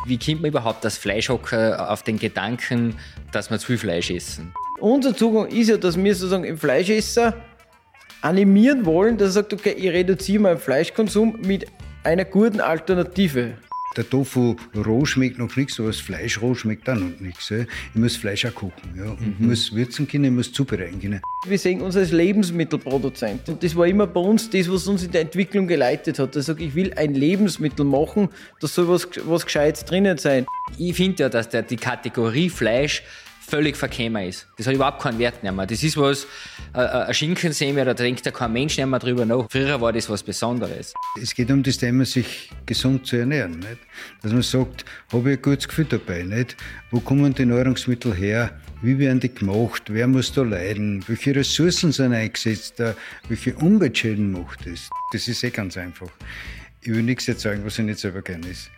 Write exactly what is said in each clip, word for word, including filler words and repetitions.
Wie kommt man überhaupt als Fleischhocker auf den Gedanken, dass wir zu viel Fleisch essen? Unser Zugang ist ja, dass wir sozusagen im Fleischesser animieren wollen, dass er sagt, okay, ich reduziere meinen Fleischkonsum mit einer guten Alternative. Der Tofu roh schmeckt noch nichts, aber das Fleisch roh schmeckt auch noch nichts. Ja. Ich muss Fleisch auch kochen. Ja. Und mhm. Ich muss würzen können, ich muss zubereiten können. Wir sehen uns als Lebensmittelproduzent. Und das war immer bei uns das, was uns in der Entwicklung geleitet hat. Ich sage, ich will ein Lebensmittel machen, da soll was, was Gescheites drinnen sein. Ich finde ja, dass der, die Kategorie Fleisch völlig verkämmer ist. Das hat überhaupt keinen Wert mehr. Das ist was, äh, ein Schinken sehen wir, da denkt ja kein Mensch mehr drüber nach. Früher war das was Besonderes. Es geht um das Thema, sich gesund zu ernähren. Nicht? Dass man sagt, habe ich ein gutes Gefühl dabei? Nicht? Wo kommen die Nahrungsmittel her? Wie werden die gemacht? Wer muss da leiden? Welche Ressourcen sind eingesetzt? Welche Umweltschäden macht das? Das ist eh ganz einfach. Ich will nichts jetzt sagen, was ich nicht selber gerne ist.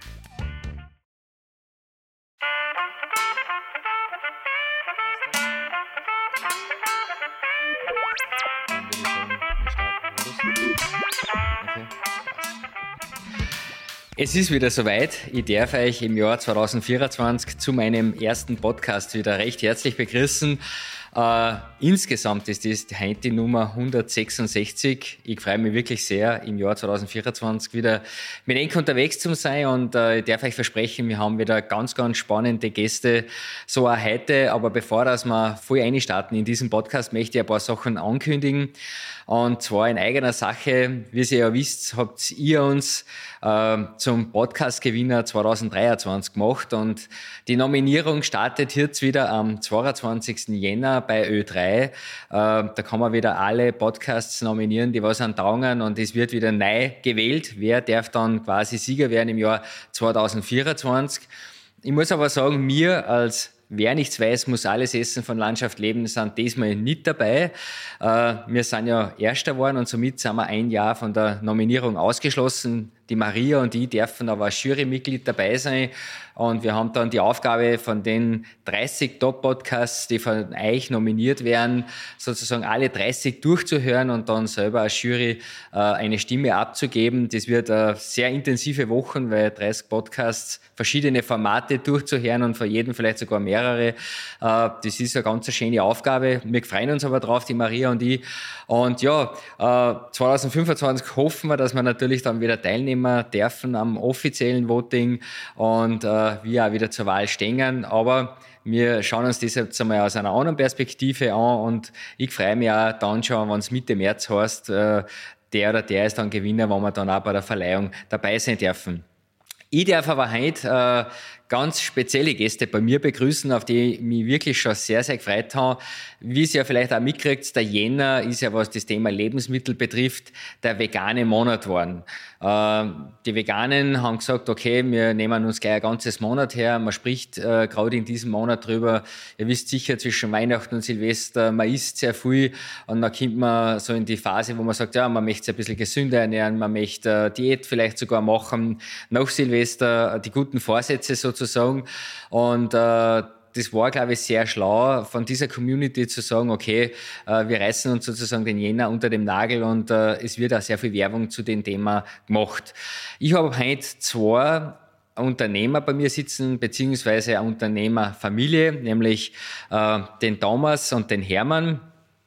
Es ist wieder soweit. Ich darf euch im Jahr zwanzig vierundzwanzig zu meinem ersten Podcast wieder recht herzlich begrüßen. Äh, insgesamt ist das heute die Nummer hundertsechsundsechzig. Ich freue mich wirklich sehr, im Jahr zwanzig vierundzwanzig wieder mit Enk unterwegs zu sein und äh, ich darf euch versprechen, wir haben wieder ganz, ganz spannende Gäste, so auch heute. Aber bevor dass wir voll einstarten in diesem Podcast, möchte ich ein paar Sachen ankündigen. Und zwar in eigener Sache. Wie ihr ja wisst, habt ihr uns äh, zum Podcast-Gewinner zwanzig dreiundzwanzig gemacht und die Nominierung startet jetzt wieder am zweiundzwanzigsten Jänner bei Ö drei. Äh, da kann man wieder alle Podcasts nominieren, die was antaugen und es wird wieder neu gewählt. Wer darf dann quasi Sieger werden im Jahr zwanzig vierundzwanzig? Ich muss aber sagen, mir als Wer nichts weiß, muss alles essen von Landschaft leben, sind diesmal nicht dabei. Äh, wir sind ja Erster geworden und somit sind wir ein Jahr von der Nominierung ausgeschlossen. Die Maria und ich dürfen aber als Jurymitglied dabei sein. Und wir haben dann die Aufgabe von den dreißig Top-Podcasts, die von euch nominiert werden, sozusagen alle dreißig durchzuhören und dann selber als Jury äh, eine Stimme abzugeben. Das wird eine sehr intensive Wochen, weil dreißig Podcasts, verschiedene Formate durchzuhören und von jedem vielleicht sogar mehrere. Äh, das ist eine ganz schöne Aufgabe. Wir freuen uns aber drauf, die Maria und ich. Und ja, äh, zwanzig fünfundzwanzig hoffen wir, dass wir natürlich dann wieder teilnehmen dürfen am offiziellen Voting und äh, wir auch wieder zur Wahl stehen. Aber wir schauen uns das jetzt einmal aus einer anderen Perspektive an und ich freue mich auch dann schon, wenn es Mitte März heißt, äh, der oder der ist dann Gewinner, wenn wir dann auch bei der Verleihung dabei sein dürfen. Ich darf aber heute äh, ganz spezielle Gäste bei mir begrüßen, auf die ich mich wirklich schon sehr, sehr gefreut habe. Wie ihr ja vielleicht auch mitkriegt, der Jänner ist ja, was das Thema Lebensmittel betrifft, der vegane Monat geworden. Äh, die Veganen haben gesagt, okay, wir nehmen uns gleich ein ganzes Monat her. Man spricht äh, gerade in diesem Monat drüber. Ihr wisst sicher, zwischen Weihnachten und Silvester, man isst sehr viel und dann kommt man so in die Phase, wo man sagt, ja, man möchte sich ein bisschen gesünder ernähren, man möchte äh, Diät vielleicht sogar machen, nach Silvester die guten Vorsätze sozusagen und äh, das war, glaube ich, sehr schlau von dieser Community zu sagen, okay, äh, wir reißen uns sozusagen den Jänner unter dem Nagel und äh, es wird auch sehr viel Werbung zu dem Thema gemacht. Ich habe heute zwei Unternehmer bei mir sitzen, beziehungsweise eine Unternehmerfamilie, nämlich äh, den Thomas und den Hermann,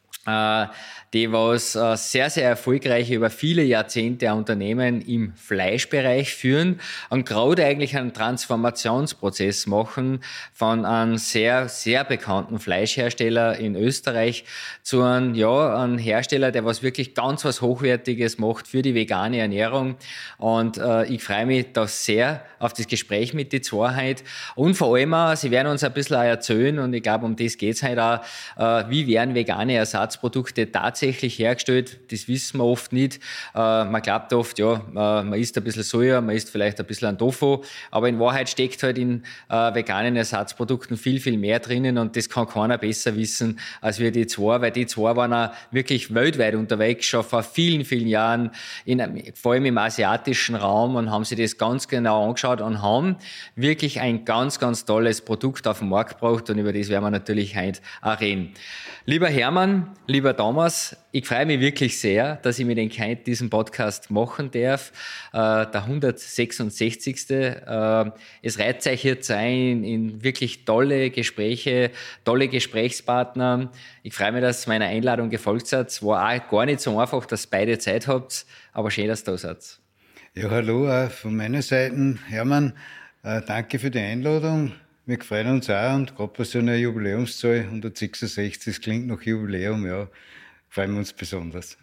äh, die was äh, sehr, sehr erfolgreich über viele Jahrzehnte ein Unternehmen im Fleischbereich führen und gerade eigentlich einen Transformationsprozess machen von einem sehr, sehr bekannten Fleischhersteller in Österreich zu einem, ja, einem Hersteller, der was wirklich ganz was Hochwertiges macht für die vegane Ernährung. Und äh, ich freue mich da sehr auf das Gespräch mit die zwei heute. Und vor allem auch, sie werden uns ein bisschen auch erzählen, und ich glaube, um das geht's heute auch, äh, wie werden vegane Ersatzprodukte tatsächlich hergestellt, das wissen wir oft nicht. Äh, man glaubt oft, ja, äh, man isst ein bisschen Soja, man isst vielleicht ein bisschen ein Tofu, aber in Wahrheit steckt halt in äh, veganen Ersatzprodukten viel, viel mehr drinnen und das kann keiner besser wissen als wir die zwei, weil die zwei waren auch wirklich weltweit unterwegs, schon vor vielen, vielen Jahren, in, vor allem im asiatischen Raum, und haben sich das ganz genau angeschaut und haben wirklich ein ganz, ganz tolles Produkt auf den Markt gebracht, und über das werden wir natürlich heute auch reden. Lieber Hermann, Lieber Thomas, ich freue mich wirklich sehr, dass ich mit den Kind diesen Podcast machen darf. Äh, der hundertsechsundsechzigste Äh, es reiht euch hier sein in wirklich tolle Gespräche, tolle Gesprächspartner. Ich freue mich, dass meiner Einladung gefolgt seid. Es war auch gar nicht so einfach, dass ihr beide Zeit habt, aber schön, dass ihr da seid. Ja, hallo auch von meiner Seite. Hermann, äh, danke für die Einladung. Wir freuen uns auch und gerade bei so einer Jubiläumszahl, hundertsechsundsechzig, das klingt nach Jubiläum, ja, freuen wir uns besonders.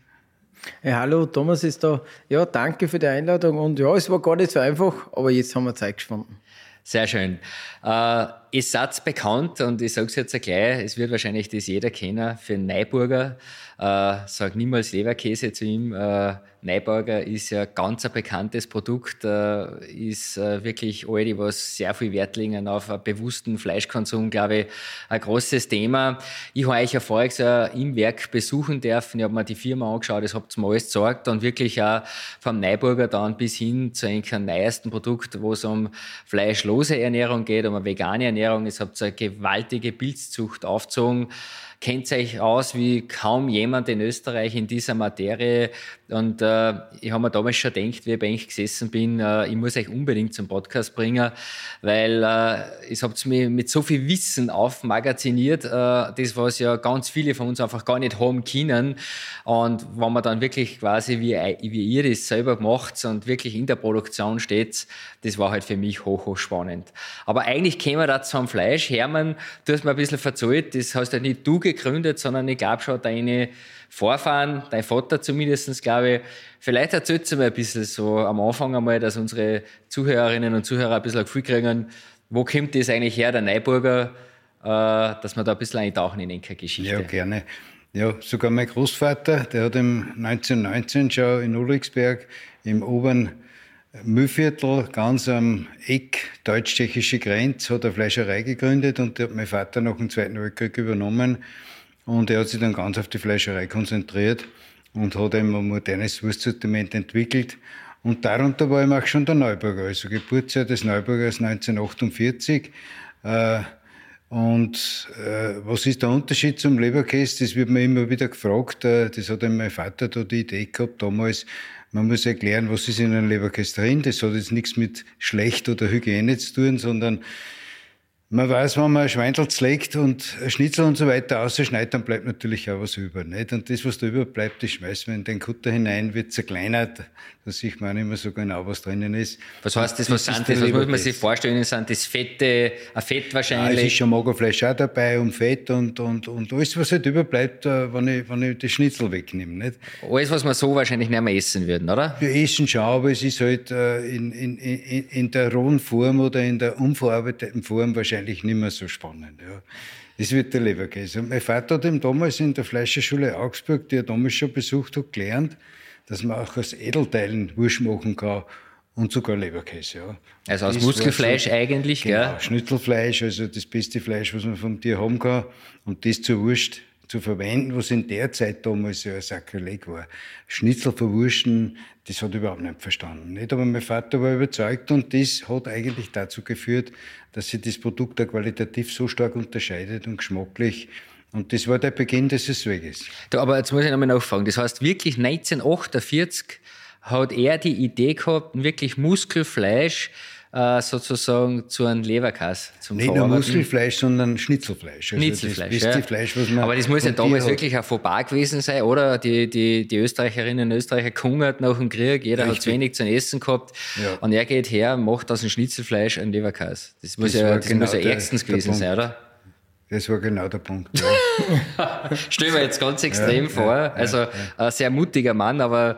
Ja, hallo, Thomas ist da. Ja, danke für die Einladung und ja, es war gar nicht so einfach, aber jetzt haben wir Zeit gefunden. Sehr schön. Äh, ihr seid bekannt und ich sage es jetzt gleich, es wird wahrscheinlich das jeder kennen, für den Neuburger. Äh, sag niemals Leberkäse zu ihm. Äh, Neuburger ist ja ganz ein bekanntes Produkt, äh, ist äh, wirklich all die, was sehr viel Wert legen auf einen bewussten Fleischkonsum, glaube ich, ein großes Thema. Ich habe euch ja vorher so im Werk besuchen dürfen, ich habe mir die Firma angeschaut, das habt ihr mir alles gezeigt und wirklich auch vom Neuburger dann bis hin zu einem neuesten Produkt, wo es um fleischlose Ernährung geht, um eine vegane Ernährung. Es habt eine gewaltige Pilzzucht aufgezogen. Kennt euch aus wie kaum jemand in Österreich in dieser Materie. Und äh, ich habe mir damals schon gedacht, wie ich bei euch gesessen bin, äh, ich muss euch unbedingt zum Podcast bringen, weil äh, ihr habt mich mit so viel Wissen aufmagaziniert, äh, das, was ja ganz viele von uns einfach gar nicht haben können. Und wenn man dann wirklich quasi, wie, wie ihr das selber macht und wirklich in der Produktion steht, das war halt für mich hoch, hoch spannend. Aber eigentlich kämen wir da zum Fleisch. Hermann, du hast mir ein bisschen verzählt, das hast ja nicht du gegründet, sondern ich glaube schon deine Vorfahren, dein Vater zumindest, glaube ich. Vielleicht erzählst du mir ein bisschen so am Anfang einmal, dass unsere Zuhörerinnen und Zuhörer ein bisschen ein Gefühl kriegen, wo kommt das eigentlich her, der Neuburger, äh, dass wir da ein bisschen eintauchen in die Geschichte. Ja, gerne. Ja, sogar mein Großvater, der hat im neunzehnhundertneunzehn schon in Ulrichsberg im oberen Mühlviertel, ganz am Eck, deutsch-tschechische Grenze, hat eine Fleischerei gegründet und die hat mein Vater nach dem Zweiten Weltkrieg übernommen. Und er hat sich dann ganz auf die Fleischerei konzentriert und hat eben ein modernes Wurstsortiment entwickelt. Und darunter war ihm auch schon der Neuburger, also Geburtsjahr des Neuburgers neunzehnhundertachtundvierzig. Äh, und äh, was ist der Unterschied zum Leberkäse? Das wird mir immer wieder gefragt. Äh, das hat eben mein Vater da die Idee gehabt damals. Man muss erklären, was ist in einem Leberkäse drin. Das hat jetzt nichts mit schlecht oder Hygiene zu tun, sondern man weiß, wenn man ein Schweindel zlegt und ein Schnitzel und so weiter ausschneidet, dann bleibt natürlich auch was über. Nicht? Und das, was da überbleibt, das schmeißt man in den Kutter hinein, wird zerkleinert. Da sieht man nicht mehr so genau, was drinnen ist. Was heißt das? Was, sind das? Was muss man sich vorstellen? Sind das Fette, ein Fett wahrscheinlich? Ja, es ist schon Magerfleisch auch dabei und Fett und, und, und alles, was halt überbleibt, wenn ich, wenn ich das Schnitzel wegnehme. Nicht? Alles, was wir so wahrscheinlich nicht mehr essen würden, oder? Wir essen schon, aber es ist halt in, in, in, in der rohen Form oder in der unverarbeiteten Form wahrscheinlich nicht mehr so spannend. Ja. Das wird der Leberkäse. Und mein Vater hat ihm damals in der Fleischerschule Augsburg, die er damals schon besucht hat, gelernt, dass man auch aus Edelteilen Wurst machen kann und sogar Leberkäse. Ja. Also aus das Muskelfleisch so, eigentlich, genau, gell? Schnitzelfleisch, also das beste Fleisch, was man vom Tier haben kann. Und das zur Wurst zu verwenden, was in der Zeit damals ja ein Sakrileg war. Schnitzel verwursten, das hat er überhaupt nicht verstanden. Nicht? Aber mein Vater war überzeugt und das hat eigentlich dazu geführt, dass sich das Produkt auch qualitativ so stark unterscheidet und geschmacklich. Und das war der Beginn dieses Weges. Du, aber jetzt muss ich nochmal nachfragen. Das heißt, wirklich neunzehnhundertachtundvierzig hat er die Idee gehabt, wirklich Muskelfleisch äh, sozusagen zu einem Leberkäse zum Nicht nur Muskelfleisch, sondern Schnitzelfleisch. Also Schnitzelfleisch, das ja. beste Fleisch, was man aber das muss ja vom damals Tier wirklich ein Fauxpas gewesen sein, oder? Die, die, die Österreicherinnen und Österreicher gehungert nach dem Krieg, jeder Richtig. hat zu wenig zum Essen gehabt. Ja. Und er geht her, macht aus dem Schnitzelfleisch einen Leberkäse. Das muss Das ja, war das genau muss ja der- ärgstens der gewesen Punkt. sein, oder? Das war genau der Punkt. Ja. Stell mir jetzt ganz extrem Ja, vor. ja, also ja. ein sehr mutiger Mann, aber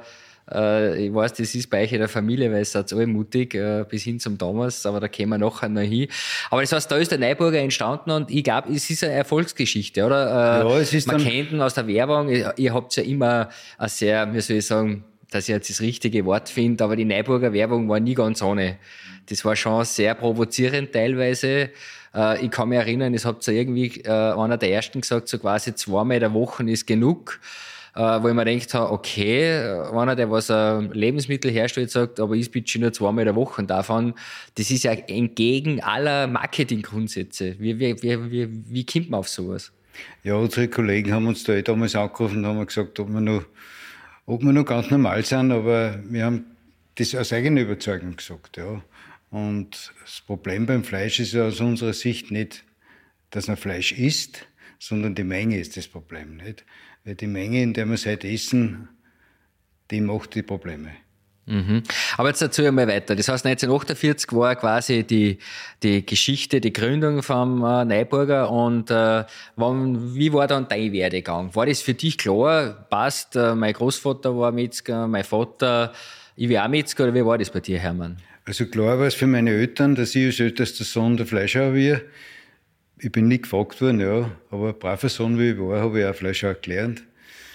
äh, ich weiß, das ist bei euch in der Familie, weil ihr seid alle mutig, äh, bis hin zum Thomas, aber da kommen wir nachher noch hin. Aber das heißt, da ist der Neuburger entstanden und ich glaube, es ist eine Erfolgsgeschichte, oder? Äh, Ja, es ist man dann- kennt ihn aus der Werbung, ihr, ihr habt ja immer ein sehr, wie soll ich sagen, dass ich jetzt das richtige Wort finde, aber die Neuburger Werbung war nie ganz ohne. Das war schon sehr provozierend teilweise. Äh, ich kann mich erinnern, es habt ihr irgendwie äh, einer der ersten gesagt, so quasi zweimal in der Woche ist genug. Äh, wo ich mir gedacht habe, okay, einer, der was ein Lebensmittel herstellt, sagt, aber ich bitte nur zweimal in der Woche davon. Das ist ja entgegen aller Marketinggrundsätze. Wie, wie, wie, wie, wie kommt man auf sowas? Ja, unsere Kollegen haben uns da eh damals angerufen und haben gesagt, ob wir noch, ob wir noch ganz normal sind, aber wir haben das aus eigener Überzeugung gesagt, ja. Und das Problem beim Fleisch ist ja aus unserer Sicht nicht, dass man Fleisch isst, sondern die Menge ist das Problem, nicht? Weil die Menge, in der wir es heute essen, die macht die Probleme. Mhm. Aber jetzt dazu einmal weiter. Das heißt, neunzehnhundertachtundvierzig war quasi die, die Geschichte, die Gründung vom äh, Neuburger. Und äh, wann, wie war dann dein Werdegang? War das für dich klar? Passt, äh, mein Großvater war Metzger, mein Vater, ich war auch Metzger, oder wie war das bei dir, Hermann? Also klar war es für meine Eltern, dass ich als ältester Sohn der Fleischhauer war. Ich bin nicht gefragt worden, ja, aber ein braver Sohn wie ich war, habe ich auch Fleischhauer gelernt.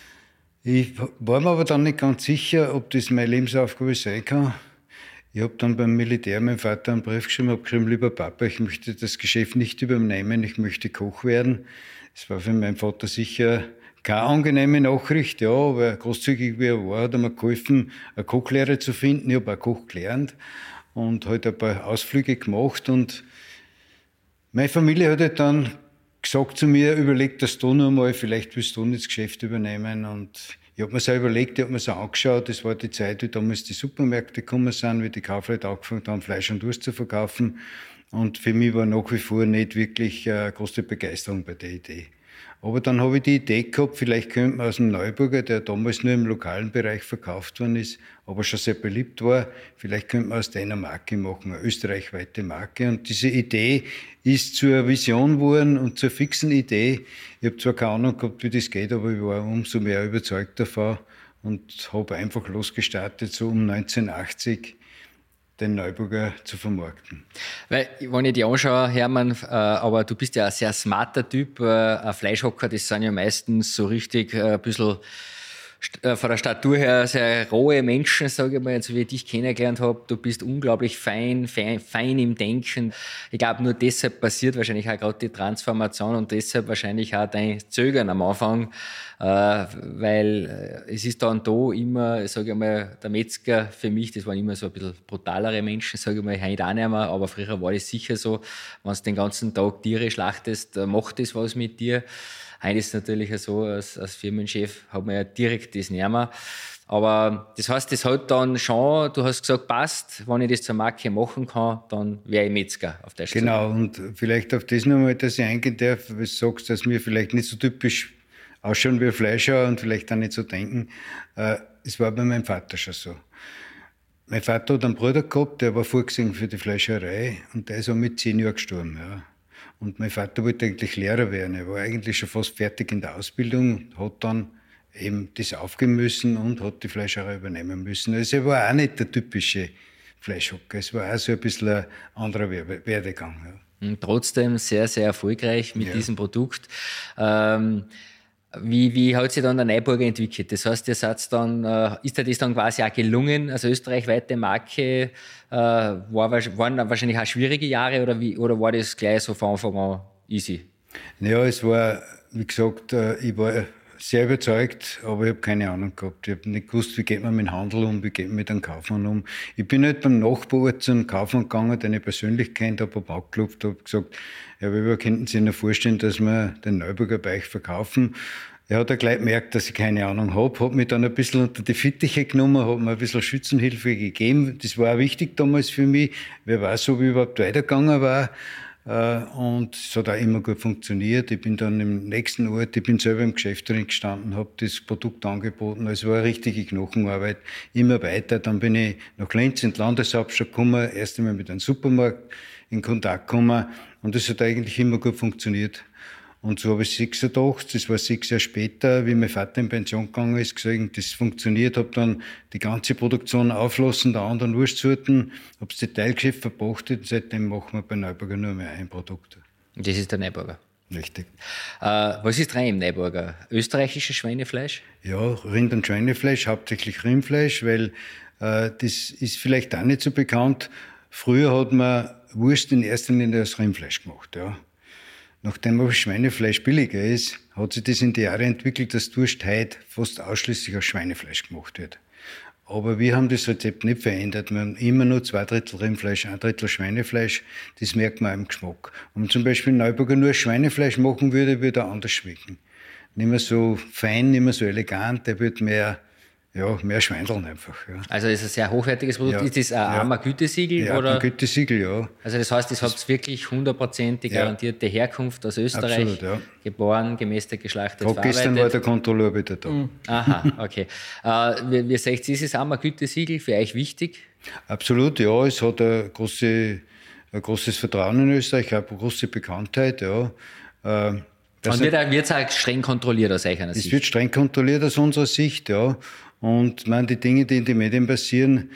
Ich war mir aber dann nicht ganz sicher, ob das meine Lebensaufgabe sein kann. Ich habe dann beim Militär meinem Vater einen Brief geschrieben, habe geschrieben, lieber Papa, ich möchte das Geschäft nicht übernehmen, ich möchte Koch werden. Das war für meinen Vater sicher keine angenehme Nachricht, ja, aber großzügig wie er war, hat er mir geholfen, eine Kochlehre zu finden. Ich habe auch Koch gelernt und halt ein paar Ausflüge gemacht. Und meine Familie hat halt dann gesagt zu mir, überleg das du noch mal, vielleicht willst du nicht das Geschäft übernehmen. Und ich habe mir so überlegt, ich habe mir so angeschaut, das war die Zeit, wie damals die Supermärkte gekommen sind, wie die Kaufleute angefangen haben, Fleisch und Wurst zu verkaufen. Und für mich war nach wie vor nicht wirklich eine große Begeisterung bei der Idee. Aber dann habe ich die Idee gehabt, vielleicht könnte man aus dem Neuburger, der damals nur im lokalen Bereich verkauft worden ist, aber schon sehr beliebt war, vielleicht könnte man aus der eine Marke machen, eine österreichweite Marke. Und diese Idee ist zur Vision geworden und zur fixen Idee. Ich habe zwar keine Ahnung gehabt, wie das geht, aber ich war umso mehr überzeugt davon und habe einfach losgestartet, so um neunzehnhundertachtzig. Den Neuburger zu vermarkten. Weil, wenn ich dich anschaue, Hermann, äh, aber du bist ja ein sehr smarter Typ, äh, ein Fleischhocker, das sind ja meistens so richtig äh, ein bisschen äh, von der Statur her sehr rohe Menschen, sage ich mal, also wie ich dich kennengelernt habe. Du bist unglaublich fein, fein, fein im Denken. Ich glaube, nur deshalb passiert wahrscheinlich auch gerade die Transformation und deshalb wahrscheinlich auch dein Zögern am Anfang, äh, weil äh, es ist dann da immer, sage ich mal, der Metzger für mich, das waren immer so ein bisschen brutalere Menschen, sage ich mal, heute auch nicht mehr, aber früher war das sicher so, wenn du den ganzen Tag Tiere schlachtest, macht das was mit dir. Heute ist es natürlich so, als, als Firmenchef hat man ja direkt das nicht mehr. Aber das heißt, das hat dann schon, du hast gesagt, passt, wenn ich das zur Marke machen kann, dann wäre ich Metzger auf der Stelle. Genau, und vielleicht auf das nochmal, dass ich eingehen darf, weil du sagst, dass wir vielleicht nicht so typisch ausschauen wie ein Fleischer und vielleicht auch nicht so denken. Es war bei meinem Vater schon so. Mein Vater hat einen Bruder gehabt, der war vorgesehen für die Fleischerei und der ist auch mit zehn Jahren gestorben. Ja. Und mein Vater wollte eigentlich Lehrer werden. Er war eigentlich schon fast fertig in der Ausbildung, hat dann eben das aufgeben müssen und hat die Fleischerei übernehmen müssen. Also er war auch nicht der typische Fleischhocker. Es war auch so ein bisschen ein anderer Werdegang. Ja. Und trotzdem sehr, sehr erfolgreich mit ja. diesem Produkt. Ähm, Wie, wie hat sich dann der Neuburger entwickelt? Das heißt, ihr seid dann, äh, ist dir das dann quasi auch gelungen, also österreichweite Marke, äh, war, waren wahrscheinlich auch schwierige Jahre oder, wie, oder war das gleich so von Anfang an easy? Naja, es war, wie gesagt, äh, ich war sehr überzeugt, aber ich habe keine Ahnung gehabt. Ich habe nicht gewusst, wie geht man mit dem Handel um, wie geht man mit einem Kaufmann um. Ich bin halt beim Nachbarort zu einem Kaufmann gegangen, den ich persönlich kennt habe, habe angeklopft, habe gesagt, ja, wie könnten Sie sich vorstellen, dass wir den Neuburger bei euch verkaufen? Er hat ja gleich gemerkt, dass ich keine Ahnung habe, hat mich dann ein bisschen unter die Fittiche genommen, hat mir ein bisschen Schützenhilfe gegeben. Das war auch wichtig damals für mich, wer weiß, ob ich überhaupt weitergegangen war. Und es hat auch immer gut funktioniert. Ich bin dann im nächsten Ort, ich bin selber im Geschäft drin gestanden, habe das Produkt angeboten. Also es war eine richtige Knochenarbeit, immer weiter. Dann bin ich nach Linz in die Landeshauptstadt gekommen, erst einmal mit einem Supermarkt in Kontakt gekommen. Und das hat eigentlich immer gut funktioniert. Und so habe ich sechsundachtzig, das war sechs Jahre später, wie mein Vater in Pension gegangen ist, gesagt, das funktioniert, habe dann die ganze Produktion auflassen der anderen Wurstsorten, habe das Detailgeschäft verpachtet und seitdem machen wir bei Neuburger nur mehr ein Produkt. Und das ist der Neuburger? Richtig. Äh, was ist rein im Neuburger? Österreichisches Schweinefleisch? Ja, Rind- und Schweinefleisch, hauptsächlich Rindfleisch, weil äh, das ist vielleicht auch nicht so bekannt. Früher hat man Wurst in erster Linie aus Rindfleisch gemacht, ja. Nachdem aber Schweinefleisch billiger ist, hat sich das in die Jahre entwickelt, dass Wurst heute fast ausschließlich aus Schweinefleisch gemacht wird. Aber wir haben das Rezept nicht verändert. Wir haben immer nur zwei Drittel Rindfleisch, ein Drittel Schweinefleisch. Das merkt man auch im Geschmack. Und zum Beispiel Neuburger nur Schweinefleisch machen würde, würde er anders schmecken. Nicht mehr so fein, nicht mehr so elegant, der wird mehr, ja, mehr schweindeln einfach. Ja. Also ist ein sehr hochwertiges Produkt. Ja. Ist das ein ja. armer Gütesiegel? Ja, oder? ein Gütesiegel, ja. Also das heißt, das habt wirklich hundertprozentig ja. garantierte Herkunft aus Österreich, absolut, ja. geboren, gemästet, geschlachtet, verarbeitet. Gestern war der Kontrolleur wieder da. Mhm. Aha, okay. äh, wie, wie seht ihr, ist das armer Gütesiegel für euch wichtig? Absolut, ja. Es hat eine große, ein großes Vertrauen in Österreich, eine große Bekanntheit, ja. Äh, Und wird es auch streng kontrolliert aus eurer Sicht? Es wird streng kontrolliert aus unserer Sicht, ja. Und man, die Dinge, die in den Medien passieren,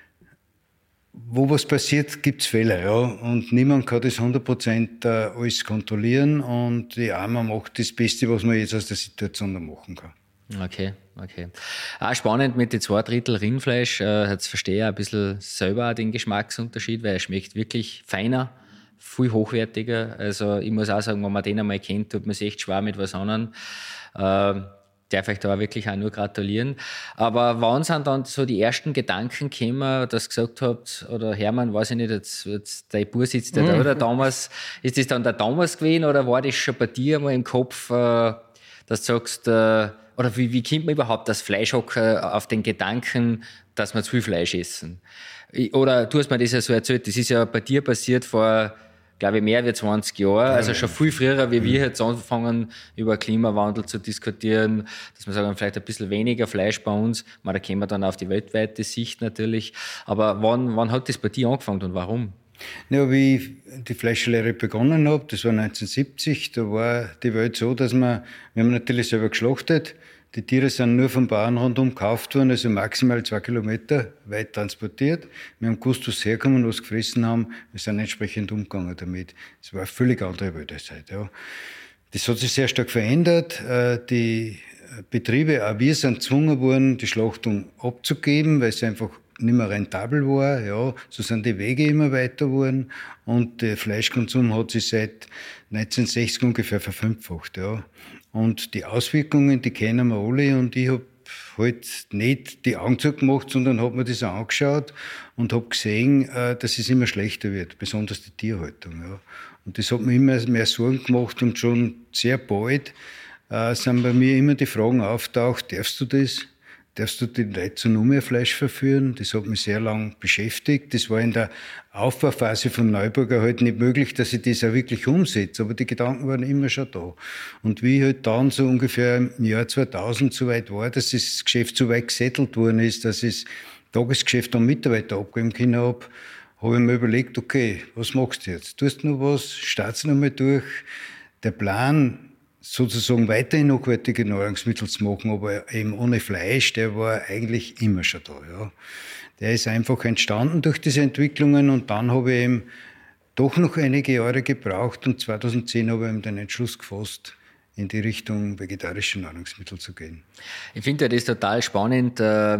wo was passiert, gibt es Fehler, ja. Und niemand kann das hundert Prozent alles kontrollieren. Und ja, man macht das Beste, was man jetzt aus der Situation machen kann. Okay, okay. Auch spannend mit den zwei Drittel Rindfleisch. Äh, jetzt verstehe ich ein bisschen selber auch den Geschmacksunterschied, weil er schmeckt wirklich feiner, viel hochwertiger. Also ich muss auch sagen, wenn man den einmal kennt, tut man sich echt schwer mit was anderem. Äh, darf euch da wirklich auch nur gratulieren. Aber wann sind dann so die ersten Gedanken gekommen, dass ihr gesagt habt, oder Hermann, weiß ich nicht, jetzt, jetzt der Bur sitzt ja da, oder damals, ist das dann der Thomas gewesen, oder war das schon bei dir einmal im Kopf, äh, dass du sagst, äh, oder wie, wie kommt man überhaupt als Fleischhocker auf den Gedanken, dass wir zu viel Fleisch essen? Oder du hast mir das ja so erzählt, das ist ja bei dir passiert vor, glaube ich, mehr als zwanzig Jahren, also schon viel früher, wie wir jetzt anfangen, über Klimawandel zu diskutieren, dass wir sagen, vielleicht ein bisschen weniger Fleisch bei uns, da kommen wir dann auf die weltweite Sicht natürlich, aber wann, wann hat das bei dir angefangen und warum? Ja, wie ich die Fleischlehre begonnen habe, das war neunzehnhundertsiebzig, da war die Welt so, dass wir, wir haben natürlich selber geschlachtet, die Tiere sind nur vom Bauern rundum gekauft worden, also maximal zwei Kilometer weit transportiert. Wir haben gewusst, wo sie herkommen, was sie gefressen haben. Wir sind entsprechend umgegangen damit. Es war eine völlig andere Welt als heute. Ja. Das hat sich sehr stark verändert. Die Betriebe, auch wir sind gezwungen worden, die Schlachtung abzugeben, weil es einfach nicht mehr rentabel war. Ja. So sind die Wege immer weiter geworden. Und der Fleischkonsum hat sich seit neunzehnhundertsechzig ungefähr verfünffacht. Ja. Und die Auswirkungen, die kennen wir alle. Und ich habe halt nicht die Augen zugemacht, sondern habe mir das angeschaut und habe gesehen, dass es immer schlechter wird, besonders die Tierhaltung. Ja. Und das hat mir immer mehr Sorgen gemacht. Und schon sehr bald äh, sind bei mir immer die Fragen auftaucht, darfst du das? Darfst du die Leute zu noch mehr Fleisch verführen? Das hat mich sehr lang beschäftigt. Das war in der Aufbauphase von Neuburger halt nicht möglich, dass ich das auch wirklich umsetze. Aber die Gedanken waren immer schon da. Und wie ich halt dann so ungefähr im Jahr zweitausend so weit war, dass das Geschäft so weit gesettelt worden ist, dass ich das Tagesgeschäft an Mitarbeiter abgeben können habe, habe ich mir überlegt, okay, was machst du jetzt? Tust du noch was? Startst du noch mal durch? Der Plan, sozusagen weiterhin hochwertige Nahrungsmittel zu machen, aber eben ohne Fleisch, der war eigentlich immer schon da. Ja. Der ist einfach entstanden durch diese Entwicklungen und dann habe ich eben doch noch einige Jahre gebraucht und zweitausendzehn habe ich eben den Entschluss gefasst, in die Richtung vegetarische Nahrungsmittel zu gehen. Ich finde ja das total spannend.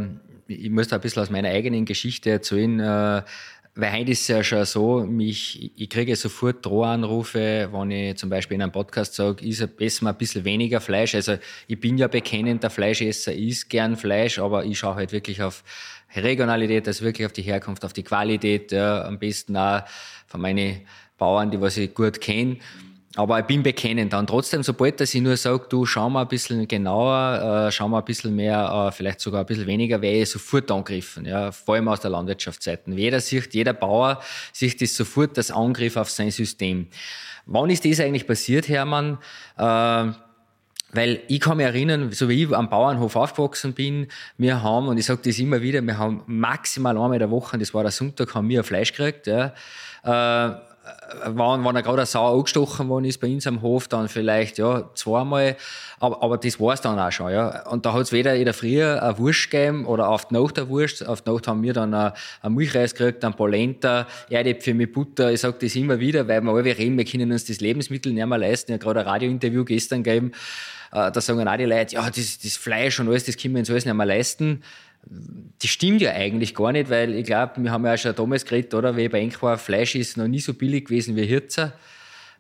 Ich muss da ein bisschen aus meiner eigenen Geschichte erzählen. Weil heute ist es ja schon so, mich, ich kriege sofort Drohanrufe, wenn ich zum Beispiel in einem Podcast sage, ich esse mal ein bisschen weniger Fleisch. Also ich bin ja bekennender Fleischesser, ich esse gern Fleisch, aber ich schaue halt wirklich auf Regionalität, also wirklich auf die Herkunft, auf die Qualität, ja, am besten auch von meinen Bauern, die was ich gut kenne. Aber ich bin bekennend dann trotzdem, sobald dass ich nur sage, du schau mal ein bisschen genauer, äh, schau mal ein bisschen mehr, äh, vielleicht sogar ein bisschen weniger, wäre ich sofort angegriffen, ja, vor allem aus der Landwirtschaftsseite. Jeder sieht, jeder Bauer sieht das sofort als Angriff auf sein System. Wann ist das eigentlich passiert, Hermann? Äh, Weil ich kann mich erinnern, so wie ich am Bauernhof aufgewachsen bin, wir haben, und ich sage das immer wieder, wir haben maximal einmal in der Woche, das war der Sonntag, haben wir ein Fleisch gekriegt, ja, äh, Wenn, wenn er gerade eine Sau angestochen worden ist bei uns am Hof, dann vielleicht ja zweimal, aber, aber das war's dann auch schon. Ja. Und da hat's weder in der Früh eine Wurst gegeben oder auf die Nacht eine Wurst. Auf die Nacht haben wir dann eine, eine Milchreis gekriegt, ein Polenta, Erdäpfel mit Butter. Ich sage das immer wieder, weil wir alle reden, wir können uns das Lebensmittel nicht mehr leisten. Ich habe gerade ein Radiointerview gestern gegeben, da sagen auch die Leute, ja, das, das Fleisch und alles, das können wir uns alles nicht mehr leisten. Das stimmt ja eigentlich gar nicht, weil ich glaube, wir haben ja auch schon damals geredet, oder, wie ich bei Enk war, Fleisch ist noch nie so billig gewesen wie Hirzer.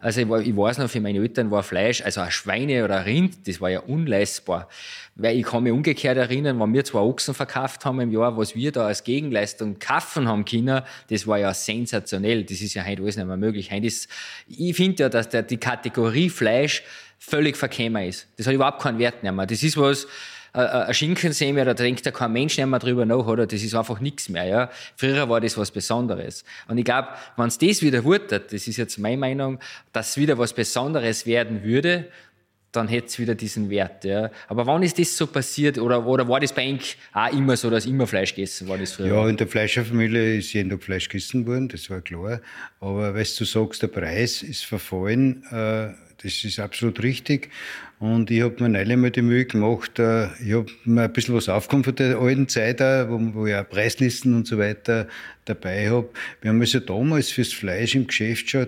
Also ich, war, ich weiß noch, für meine Eltern war Fleisch, also ein Schweine oder ein Rind, das war ja unleistbar. Weil ich kann mich umgekehrt erinnern, wenn wir zwei Ochsen verkauft haben im Jahr, was wir da als Gegenleistung kaufen haben können, das war ja sensationell. Das ist ja heute alles nicht mehr möglich. Heute ist, ich finde ja, dass der, die Kategorie Fleisch völlig verkämmer ist. Das hat überhaupt keinen Wert mehr. Das ist was, ein Schinkensäme, da denkt ja kein Mensch nicht mehr drüber nach, oder? Das ist einfach nichts mehr, ja. Früher war das was Besonderes. Und ich glaube, wenn es das wieder wird, das ist jetzt meine Meinung, dass es wieder was Besonderes werden würde, dann hätte es wieder diesen Wert, ja. Aber wann ist das so passiert? Oder, oder war das bei euch auch immer so, dass immer Fleisch gegessen war? Das früher? Ja, in der Fleischerfamilie ist jeden Tag Fleisch gegessen worden, das war klar. Aber weil du sagst, der Preis ist verfallen, äh, das ist absolut richtig. Und ich habe mir neulich mal die Mühe gemacht, äh, ich habe mir ein bisschen was aufgekommen von der alten Zeit, auch, wo, wo ich auch Preislisten und so weiter dabei habe. Wir haben also damals fürs Fleisch im Geschäft schon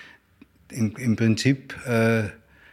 im, im Prinzip äh,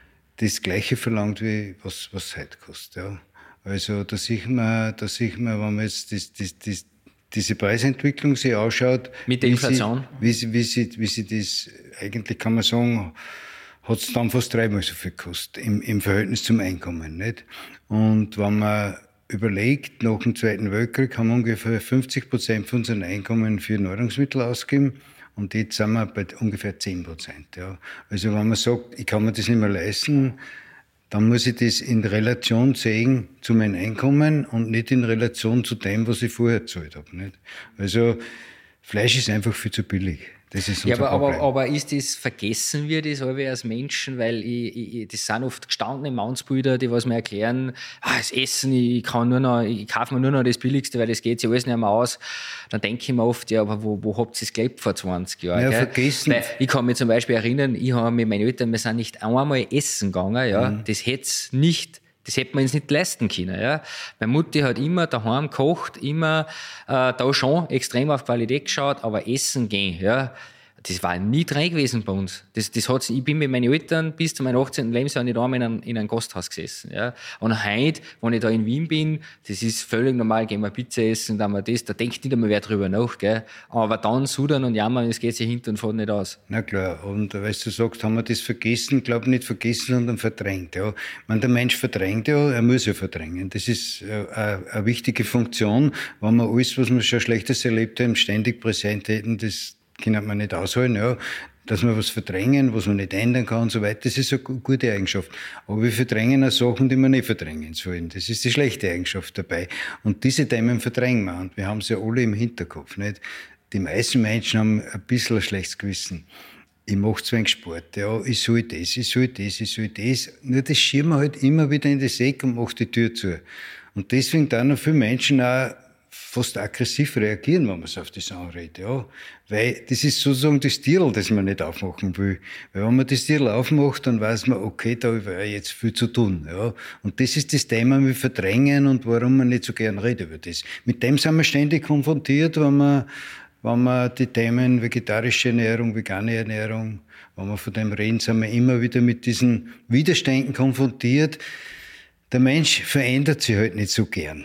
das Gleiche verlangt, wie was was heute kostet. Ja. Also da sieht man, da sieht man, wenn man jetzt das, das, das, diese Preisentwicklung sich anschaut, mit der Inflation, wie sie, wie sie, wie sie, wie sie das, eigentlich kann man sagen, hat es dann fast dreimal so viel gekostet im, im Verhältnis zum Einkommen. Nicht? Und wenn man überlegt, nach dem Zweiten Weltkrieg haben wir ungefähr fünfzig Prozent von unseren Einkommen für Nahrungsmittel ausgegeben und jetzt sind wir bei ungefähr zehn Prozent. Ja. Also wenn man sagt, ich kann mir das nicht mehr leisten, dann muss ich das in Relation sehen zu meinem Einkommen und nicht in Relation zu dem, was ich vorher gezahlt habe. Nicht? Also Fleisch ist einfach viel zu billig. Das ist ja, aber, aber, aber ist das, vergessen wir das alle als Menschen, weil ich, ich, das sind oft gestandene Mannsbilder, die was mir erklären, ah, das Essen, ich kann nur noch, ich kaufe mir nur noch das Billigste, weil das geht sich alles nicht mehr aus. Dann denke ich mir oft, ja, aber wo, wo habt ihr es gelebt vor zwanzig Jahren? Ja, gell? vergessen. Weil ich kann mich zum Beispiel erinnern, ich habe mit meinen Eltern, wir sind nicht einmal essen gegangen, ja, mhm. das hätte es nicht Das hätte man uns nicht leisten können. Ja. Meine Mutti hat immer daheim gekocht, immer äh, da schon extrem auf Qualität geschaut, aber essen gehen, ja, das war nie drin gewesen bei uns. Das, das hat's, ich bin mit meinen Eltern bis zu meinem achtzehnten Lebensjahr nicht einmal in einem, in einem Gasthaus gesessen. Ja. Und heute, wenn ich da in Wien bin, das ist völlig normal, gehen wir Pizza essen, dann wir das, da denkt nicht einmal wer drüber nach. Gell. Aber dann sudern und jammern, es geht sich hinten und vorne nicht aus. Na klar, und weil du sagst, haben wir das vergessen, ich glaube nicht vergessen, sondern verdrängt. Ja. Ich meine, der Mensch verdrängt ja, er muss ja verdrängen. Das ist äh, eine wichtige Funktion, wenn wir alles, was wir schon Schlechtes erlebt haben, ständig präsent hätten, das kann man nicht ausholen, ja. Dass wir was verdrängen, was man nicht ändern kann und so weiter, das ist eine gute Eigenschaft. Aber wir verdrängen auch Sachen, die wir nicht verdrängen sollen. Das ist die schlechte Eigenschaft dabei. Und diese Themen verdrängen wir. Und wir haben sie ja alle im Hinterkopf, nicht? Die meisten Menschen haben ein bisschen ein schlechtes Gewissen. Ich mache zwar einen Sport, ja, ich soll das, ich soll das, ich soll das. Nur das schieben wir halt immer wieder in das Eck und macht die Tür zu. Und deswegen da noch viele Menschen auch fast aggressiv reagieren, wenn man es auf das anredet, ja. Weil das ist sozusagen das Tierl, das man nicht aufmachen will. Weil wenn man das Tierl aufmacht, dann weiß man, okay, da wäre jetzt viel zu tun, ja. Und das ist das Thema, wir verdrängen und warum man nicht so gern redet über das. Mit dem sind wir ständig konfrontiert, wenn man, wenn man die Themen vegetarische Ernährung, vegane Ernährung, wenn wir von dem reden, sind wir immer wieder mit diesen Widerständen konfrontiert. Der Mensch verändert sich halt nicht so gern.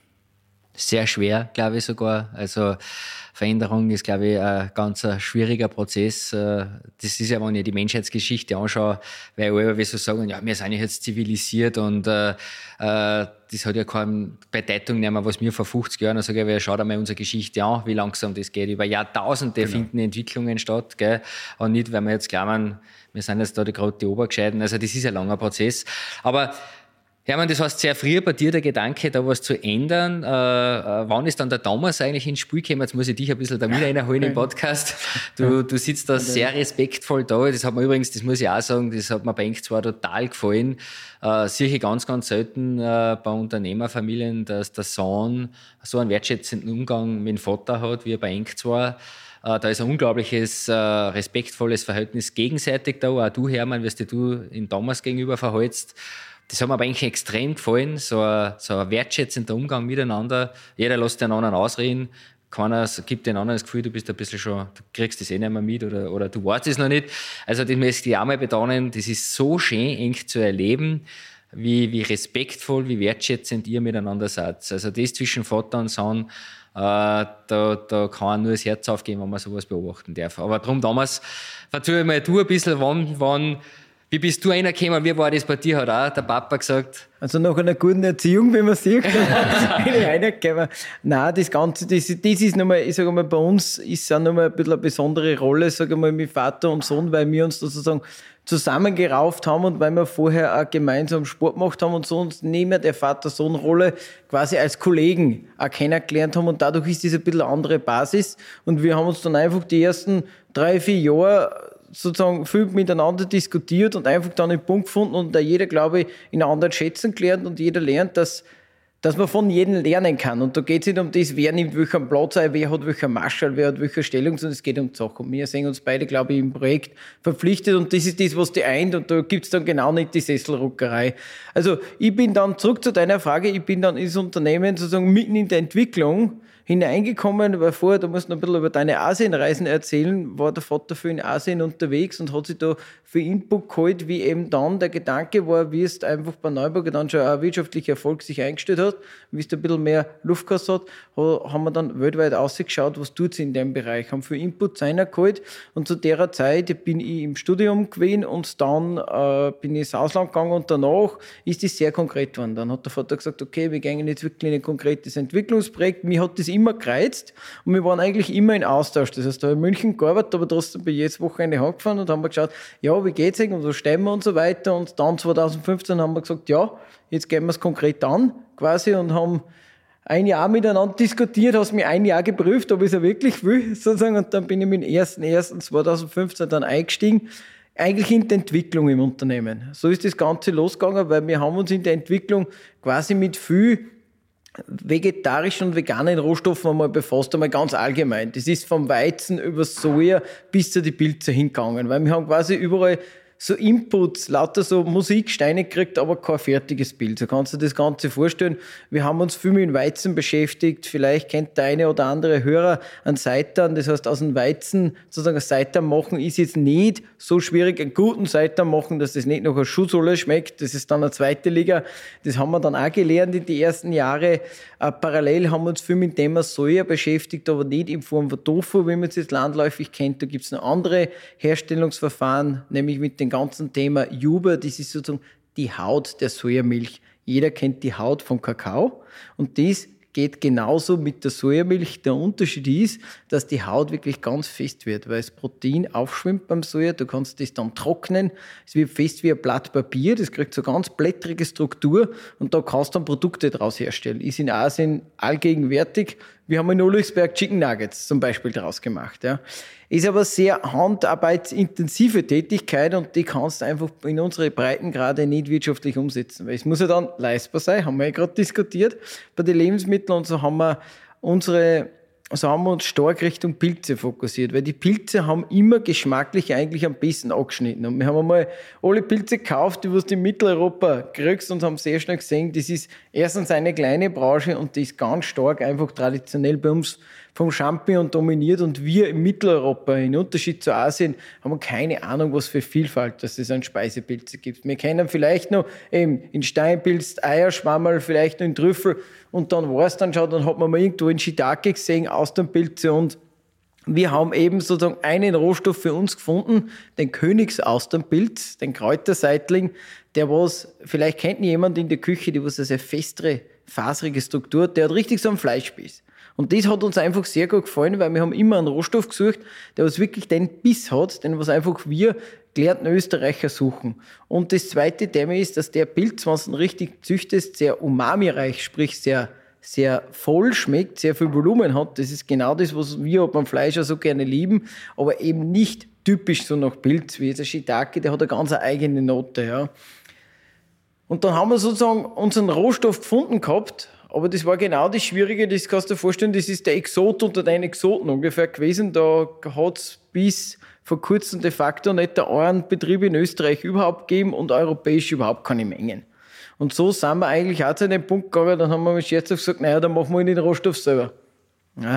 Sehr schwer, glaube ich sogar. Also Veränderung ist, glaube ich, ein ganz schwieriger Prozess. Das ist ja, wenn ich die Menschheitsgeschichte anschaue, weil alle so sagen, ja, wir sind ja jetzt zivilisiert und äh, das hat ja kein Bedeutung nicht mehr, was wir vor fünfzig Jahren, dann sage ich, ja, schau dir mal unsere Geschichte an, wie langsam das geht. Über Jahrtausende genau. finden Entwicklungen statt, gell? Und nicht, weil wir jetzt glauben, wir sind jetzt da gerade die Obergescheiten. Also das ist ein langer Prozess. Aber Hermann, das heißt, sehr früh bei dir der Gedanke, da was zu ändern. Äh, äh, wann ist dann der Thomas eigentlich ins Spiel gekommen? Jetzt muss ich dich ein bisschen da wieder reinholen im Podcast. Du, du sitzt da sehr respektvoll da. Das hat mir übrigens, das muss ich auch sagen, das hat mir bei Enk zwar total gefallen. Äh, sehe ich ganz, ganz selten äh, bei Unternehmerfamilien, dass der Sohn so einen wertschätzenden Umgang mit dem Vater hat, wie er bei Enk zwar. Da ist ein unglaubliches, äh, respektvolles Verhältnis gegenseitig da. Auch du, Hermann, wirst dir du in Thomas gegenüber verhältst. Das hat mir aber eigentlich extrem gefallen, so ein, so ein wertschätzender Umgang miteinander. Jeder lässt den anderen ausreden, keiner gibt den anderen das Gefühl, du bist ein bisschen schon, du kriegst das eh nicht mehr mit oder, oder du weißt es noch nicht. Also das möchte ich auch mal betonen, das ist so schön, eng zu erleben, wie, wie respektvoll, wie wertschätzend ihr miteinander seid. Also das zwischen Vater und Sohn, äh, da, da kann nur das Herz aufgehen, wenn man sowas beobachten darf. Aber darum damals, verzeih mal du ein bisschen, wann, wann, wie bist du reingekommen, wie war das bei dir, hat auch der Papa gesagt? Also nach einer guten Erziehung, wie man sieht, bin ich reingekommen. Nein, das Ganze, das, das ist nochmal, ich sage mal, bei uns ist es auch nochmal ein bisschen eine besondere Rolle, sage ich mal, mit Vater und Sohn, weil wir uns da sozusagen zusammengerauft haben und weil wir vorher auch gemeinsam Sport gemacht haben und so uns neben der Vater-Sohn-Rolle quasi als Kollegen auch kennengelernt haben und dadurch ist das ein bisschen eine andere Basis und wir haben uns dann einfach die ersten drei, vier Jahre sozusagen viel miteinander diskutiert und einfach dann einen Punkt gefunden und da jeder, glaube ich, in anderen schätzen gelernt und jeder lernt, dass, dass man von jedem lernen kann. Und da geht es nicht um das, wer nimmt welchen Platz ein, wer hat welcher Marschall, wer hat welche Stellung, sondern es geht um die Sache. Und wir sehen uns beide, glaube ich, im Projekt verpflichtet und das ist das, was die eint und da gibt es dann genau nicht die Sesselruckerei. Also ich bin dann, zurück zu deiner Frage, ich bin dann ins Unternehmen sozusagen mitten in der Entwicklung hineingekommen, weil vorher, da musst du noch ein bisschen über deine Asienreisen erzählen, war der Vater für in Asien unterwegs und hat sich da für Input geholt, wie eben dann der Gedanke war, wie es einfach bei Neuburger dann schon ein wirtschaftlicher Erfolg sich eingestellt hat, wie es da ein bisschen mehr Luft gehabt hat, haben wir dann weltweit ausgeschaut, was tut es in dem Bereich, haben für Input seiner geholt und zu der Zeit bin ich im Studium gewesen und dann äh, bin ich ins Ausland gegangen und danach ist es sehr konkret geworden. Dann hat der Vater gesagt, okay, wir gehen jetzt wirklich in ein konkretes Entwicklungsprojekt, mir hat das immer gereizt und wir waren eigentlich immer in Austausch. Das heißt, da habe ich in München gearbeitet, aber trotzdem bin ich jedes Wochenende heimgefahren und haben wir geschaut, ja, wie geht's eigentlich und wo stehen wir und so weiter. Und dann zwanzig fünfzehn haben wir gesagt, ja, jetzt gehen wir es konkret an quasi und haben ein Jahr miteinander diskutiert, hast mich ein Jahr geprüft, ob ich es ja wirklich will, sozusagen. Und dann bin ich mit dem ersten ersten zwanzig fünfzehn dann eingestiegen. Eigentlich in der Entwicklung im Unternehmen. So ist das Ganze losgegangen, weil wir haben uns in der Entwicklung quasi mit viel vegetarischen und veganen Rohstoffen einmal befasst, einmal ganz allgemein. Das ist vom Weizen über Soja bis zu die Pilze hingegangen, weil wir haben quasi überall so Inputs, lauter so Musiksteine gekriegt, aber kein fertiges Bild. So kannst du dir das Ganze vorstellen. Wir haben uns viel mit dem Weizen beschäftigt. Vielleicht kennt der eine oder andere Hörer einen Seitan. Das heißt, aus dem Weizen sozusagen ein Seitan machen ist jetzt nicht so schwierig. Einen guten Seitan machen, dass das nicht nach einer Schuhsohle schmeckt. Das ist dann eine zweite Liga. Das haben wir dann auch gelernt in den ersten Jahren. Äh, parallel haben wir uns viel mit dem Thema Soja beschäftigt, aber nicht in Form von Tofu, wie man es jetzt landläufig kennt. Da gibt es noch andere Herstellungsverfahren, nämlich mit dem ganzen Thema Juber. Das ist sozusagen die Haut der Sojamilch. Jeder kennt die Haut vom Kakao und das geht genauso mit der Sojamilch. Der Unterschied ist, dass die Haut wirklich ganz fest wird, weil das Protein aufschwimmt beim Soja. Du kannst das dann trocknen. Es wird fest wie ein Blatt Papier. Das kriegt so ganz blättrige Struktur und da kannst du dann Produkte daraus herstellen. Ist in Asien allgegenwärtig. Wir haben in Ulrichsberg Chicken Nuggets zum Beispiel daraus gemacht. Ja. Ist aber sehr handarbeitsintensive Tätigkeit und die kannst du einfach in unsere Breitengrade nicht wirtschaftlich umsetzen. Weil es muss ja dann leistbar sein, haben wir ja gerade diskutiert, bei den Lebensmitteln und so haben wir unsere, so haben wir uns stark Richtung Pilze fokussiert, weil die Pilze haben immer geschmacklich eigentlich am besten angeschnitten. Und wir haben einmal alle Pilze gekauft, die du in Mitteleuropa kriegst und haben sehr schnell gesehen, das ist erstens eine kleine Branche und die ist ganz stark einfach traditionell bei uns vom Champignon dominiert und wir in Mitteleuropa, in Unterschied zu Asien, haben keine Ahnung, was für Vielfalt dass es an Speisepilze gibt. Wir kennen vielleicht noch eben in Steinpilz, Eierschwammerl, vielleicht noch in Trüffel und dann war es dann schon, dann hat man mal irgendwo in Shiitake gesehen, Austernpilze und wir haben eben sozusagen einen Rohstoff für uns gefunden, den Königsausternpilz, den Kräuterseitling, der was, vielleicht kennt jemand in der Küche, die was eine sehr festere, faserige Struktur hat, der hat richtig so einen Fleischspieß. Und das hat uns einfach sehr gut gefallen, weil wir haben immer einen Rohstoff gesucht, der was wirklich den Biss hat, den was einfach wir gelernten Österreicher suchen. Und das zweite Thema ist, dass der Pilz, wenn du ihn richtig züchtest, sehr umami-reich, sprich sehr, sehr voll schmeckt, sehr viel Volumen hat. Das ist genau das, was wir beim Fleisch auch so gerne lieben, aber eben nicht typisch so nach Pilz, wie jetzt ein Shiitake, der hat eine ganz eigene Note. Ja. Und dann haben wir sozusagen unseren Rohstoff gefunden gehabt, aber das war genau das Schwierige, das kannst du dir vorstellen, das ist der Exot unter den Exoten ungefähr gewesen. Da hat es bis vor kurzem de facto nicht einen Betrieb in Österreich überhaupt gegeben und europäisch überhaupt keine Mengen. Und so sind wir eigentlich auch zu dem Punkt gegangen, dann haben wir mit Scherz gesagt, naja, dann machen wir den Rohstoff selber. Ja,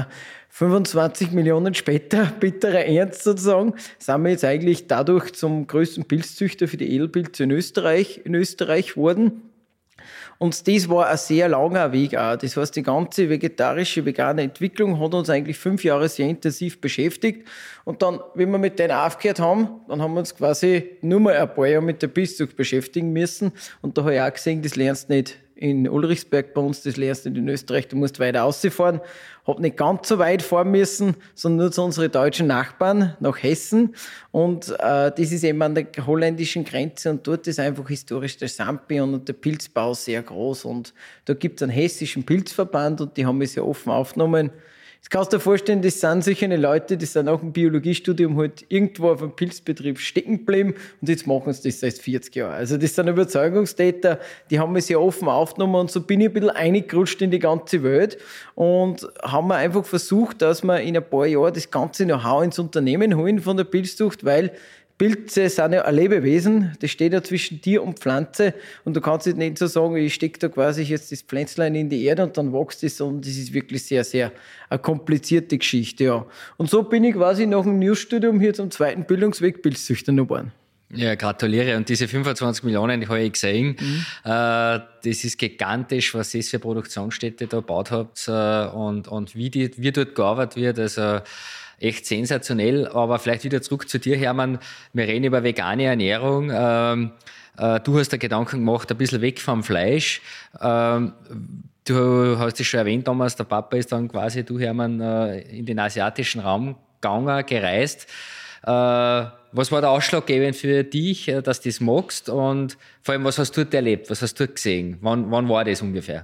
fünfundzwanzig Millionen später, bitterer Ernst sozusagen, sind wir jetzt eigentlich dadurch zum größten Pilzzüchter für die Edelpilze in Österreich, in Österreich worden. Und das war ein sehr langer Weg auch. Das heißt, die ganze vegetarische, vegane Entwicklung hat uns eigentlich fünf Jahre sehr intensiv beschäftigt. Und dann, wenn wir mit denen aufgehört haben, dann haben wir uns quasi nur mal ein paar Jahre mit der Pilzzucht beschäftigen müssen. Und da habe ich auch gesehen, das lernst du nicht in Ulrichsberg bei uns, das lernst du nicht in Österreich, du musst weiter rausfahren. Hab nicht ganz so weit fahren müssen, sondern nur zu unseren deutschen Nachbarn nach Hessen. Und äh, das ist eben an der holländischen Grenze und dort ist einfach historisch der Sampion und der Pilzbau sehr groß. Und da gibt es einen hessischen Pilzverband und die haben mich sehr offen aufgenommen. Jetzt kannst du dir vorstellen, das sind solche Leute, die sind nach dem Biologiestudium halt irgendwo auf einem Pilzbetrieb stecken geblieben und jetzt machen sie das seit vierzig Jahren. Also das sind Überzeugungstäter, die haben mich sehr offen aufgenommen und so bin ich ein bisschen eingerutscht in die ganze Welt und haben wir einfach versucht, dass wir in ein paar Jahren das ganze Know-how ins Unternehmen holen von der Pilzzucht, weil Pilze sind ja ein Lebewesen, das steht ja zwischen Tier und Pflanze und du kannst nicht so sagen, ich stecke da quasi jetzt das Pflänzlein in die Erde und dann wächst es und das ist wirklich sehr, sehr eine komplizierte Geschichte, ja. Und so bin ich quasi nach dem Newsstudium hier zum zweiten Bildungsweg Pilzzüchter geworden. Ja, gratuliere. Und diese fünfundzwanzig Millionen, die habe ich gesehen. Mhm. Äh, das ist gigantisch, was ihr für Produktionsstätte da gebaut habt äh, und, und wie, die, wie dort gearbeitet wird. Also echt sensationell. Aber vielleicht wieder zurück zu dir, Hermann. Wir reden über vegane Ernährung. Ähm, äh, du hast dir Gedanken gemacht, ein bisschen weg vom Fleisch. Ähm, du hast es schon erwähnt, damals, der Papa ist dann quasi, du Hermann, äh, in den asiatischen Raum gegangen, gereist. Äh, was war der ausschlaggebend für dich, dass du das magst? Und vor allem, was hast du dort erlebt? Was hast du dort gesehen? Wann, wann war das ungefähr?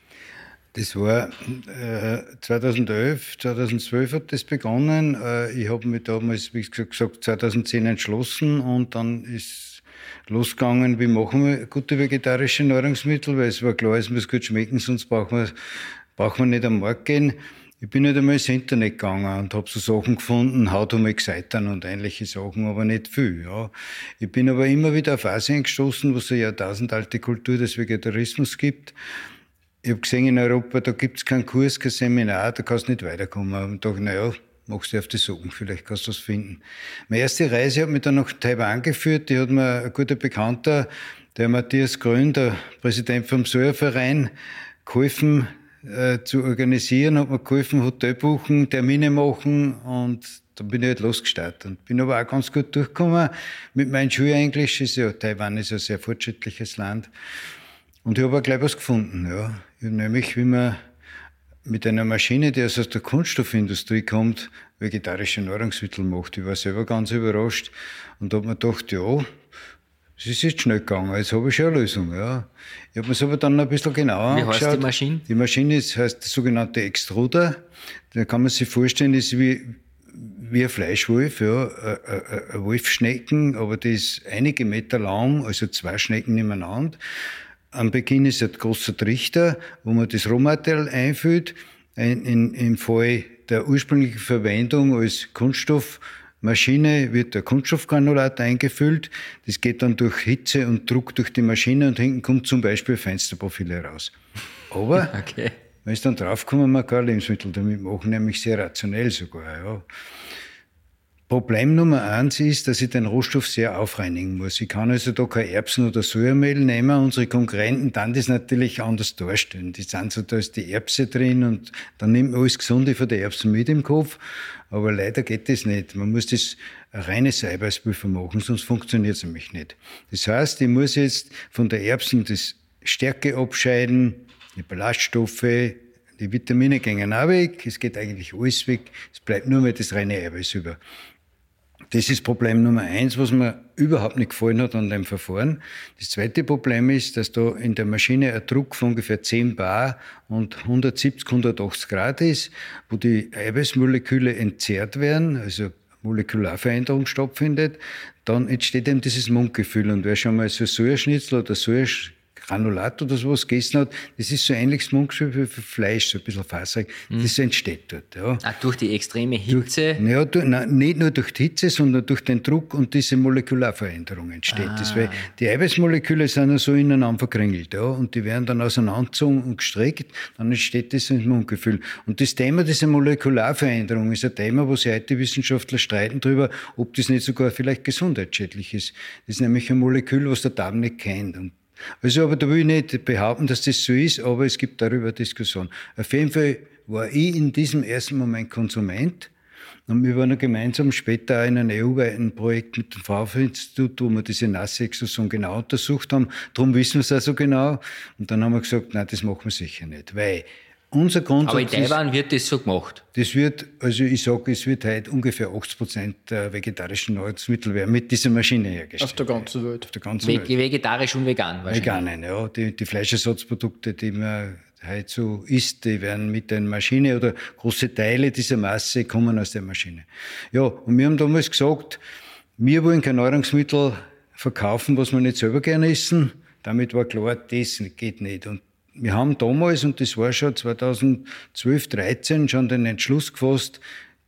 Das war äh, zweitausendelf, zweitausendzwölf hat das begonnen. Äh, ich habe mich damals, wie gesagt, zweitausendzehn entschlossen und dann ist losgegangen, wie machen wir gute vegetarische Nahrungsmittel, weil es war klar, es muss gut schmecken, sonst brauchen wir, brauchen wir nicht am Markt gehen. Ich bin nicht einmal ins Internet gegangen und habe so Sachen gefunden, how to make Seitan und ähnliche Sachen, aber nicht viel. Ja. Ich bin aber immer wieder auf Asien gestoßen, wo es eine jahrtausendalte Kultur des Vegetarismus gibt. Ich habe gesehen, in Europa, da gibt es keinen Kurs, kein Seminar, da kannst du nicht weiterkommen. Und dachte, naja, machst du auf die Suchen, vielleicht kannst du was finden. Meine erste Reise hat mich dann nach Taiwan geführt, die hat mir ein guter Bekannter, der Matthias Grün, der Präsident vom Sojaverein, geholfen äh, zu organisieren, hat mir geholfen, Hotel buchen, Termine machen und dann bin ich halt losgestartet. Und bin aber auch ganz gut durchgekommen mit meinem Schulenglisch. Ist ja, Taiwan ist ein sehr fortschrittliches Land. Und ich habe auch gleich was gefunden, ja. Ich habe nämlich, wie man mit einer Maschine, die aus der Kunststoffindustrie kommt, vegetarische Nahrungsmittel macht. Ich war selber ganz überrascht und habe mir gedacht, ja, es ist jetzt schnell gegangen, jetzt habe ich schon eine Lösung, ja. Ich habe mir es aber dann ein bisschen genauer Wie angeschaut. heißt die Maschine? Die Maschine ist, heißt der sogenannte Extruder. Da kann man sich vorstellen, ist wie, wie ein Fleischwolf, ja, ein Wolfschnecken, aber die ist einige Meter lang, also zwei Schnecken nebeneinander. Am Beginn ist ein großer Trichter, wo man das Rohmaterial einfüllt. In, in, Im Fall der ursprünglichen Verwendung als Kunststoffmaschine wird der Kunststoffgranulat eingefüllt. Das geht dann durch Hitze und Druck durch die Maschine und hinten kommt zum Beispiel Fensterprofil heraus. Aber okay. Man ist dann draufgekommen, man kann Lebensmittel damit machen, nämlich sehr rationell sogar. Ja. Problem Nummer eins ist, dass ich den Rohstoff sehr aufreinigen muss. Ich kann also da kein Erbsen- oder Sojamehl nehmen. Unsere Konkurrenten dann das natürlich anders darstellen. Die sind so, da ist die Erbse drin und dann nimmt man alles Gesunde von der Erbsen mit im Kopf. Aber leider geht das nicht. Man muss das eine reine Eiweißpulver machen, sonst funktioniert es nämlich nicht. Das heißt, ich muss jetzt von der Erbsen das Stärke abscheiden, die Ballaststoffe, die Vitamine gehen auch weg. Es geht eigentlich alles weg. Es bleibt nur mehr das reine Eiweiß über. Das ist Problem Nummer eins, was mir überhaupt nicht gefallen hat an dem Verfahren. Das zweite Problem ist, dass da in der Maschine ein Druck von ungefähr zehn Bar und hundertsiebzig, hundertachtzig Grad ist, wo die Eiweißmoleküle entzerrt werden, also Molekularveränderung stattfindet. Dann entsteht eben dieses Mundgefühl. Und wer schon mal so Sojaschnitzel oder Sojasch Granulat oder sowas gegessen hat, das ist so ähnliches Mundgefühl wie für Fleisch, so ein bisschen faserig. Mhm. Das entsteht dort. Ja. Ah, durch die extreme Hitze? Durch, ja, durch, nein, nicht nur durch die Hitze, sondern durch den Druck und diese Molekularveränderung entsteht. Ah. Das, weil die Eiweißmoleküle sind ja so ineinander verkringelt, ja, und die werden dann auseinandergezogen und gestreckt, dann entsteht das ins Mundgefühl. Und das Thema dieser Molekularveränderung ist ein Thema, wo sich heute Wissenschaftler streiten darüber, ob das nicht sogar vielleicht gesundheitsschädlich ist. Das ist nämlich ein Molekül, was der Darm nicht kennt. Und also, aber da will ich nicht behaupten, dass das so ist, aber es gibt darüber Diskussion. Auf jeden Fall war ich in diesem ersten Moment Konsument und wir waren gemeinsam später auch in einem E U-weiten Projekt mit dem Fraunhofer-Institut, wo wir diese Nasse-Exoson genau untersucht haben. Darum wissen wir es auch so genau. Und dann haben wir gesagt, nein, das machen wir sicher nicht, weil unser Grundsatz Aber in Taiwan ist, wird das so gemacht? Das wird, also ich sage, es wird heute ungefähr achtzig Prozent der vegetarischen Nahrungsmittel werden mit dieser Maschine hergestellt. Auf der ganzen Welt. Auf der ganzen Ve- Welt. Vegetarisch und vegan wahrscheinlich. Veganen, ja. Die, die Fleischersatzprodukte, die man heute so isst, die werden mit der Maschine oder große Teile dieser Masse kommen aus der Maschine. Ja, und wir haben damals gesagt, wir wollen kein Nahrungsmittel verkaufen, was wir nicht selber gerne essen. Damit war klar, das geht nicht. Und wir haben damals, und das war schon zweitausendzwölf, dreizehn, schon den Entschluss gefasst,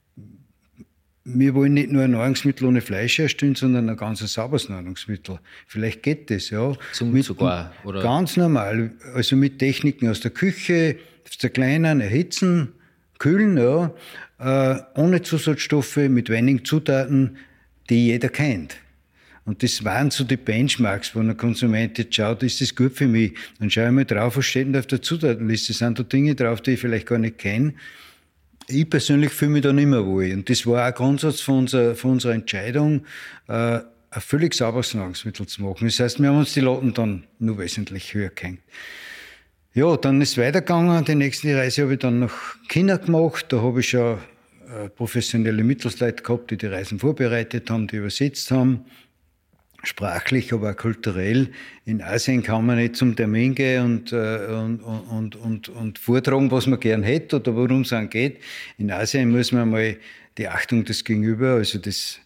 wir wollen nicht nur ein Nahrungsmittel ohne Fleisch herstellen, sondern ein ganz sauberes Nahrungsmittel. Vielleicht geht das, ja. Zum mit, sogar, oder? Ganz normal. Also mit Techniken aus der Küche, zerkleinern, erhitzen, kühlen, ja. Äh, ohne Zusatzstoffe, mit wenigen Zutaten, die jeder kennt. Und das waren so die Benchmarks, wo ein Konsument jetzt schaut, ist das gut für mich? Dann schaue ich mal drauf, was steht denn da auf der Zutatenliste? Sind da Dinge drauf, die ich vielleicht gar nicht kenne? Ich persönlich fühle mich da nicht mehr wohl. Und das war auch Grundsatz von unserer, von unserer Entscheidung, äh, ein völlig sauberes Nahrungsmittel zu machen. Das heißt, wir haben uns die Latten dann nur wesentlich höher gehängt. Ja, dann ist es weitergegangen. Die nächste Reise habe ich dann nach China gemacht. Da habe ich schon äh, professionelle Mittelsleute gehabt, die die Reisen vorbereitet haben, die übersetzt haben. Sprachlich, aber auch kulturell. In Asien kann man nicht zum Termin gehen und, äh, und, und, und, und vortragen, was man gern hätte oder worum es einem geht. In Asien muss man mal die Achtung des Gegenüber, also des,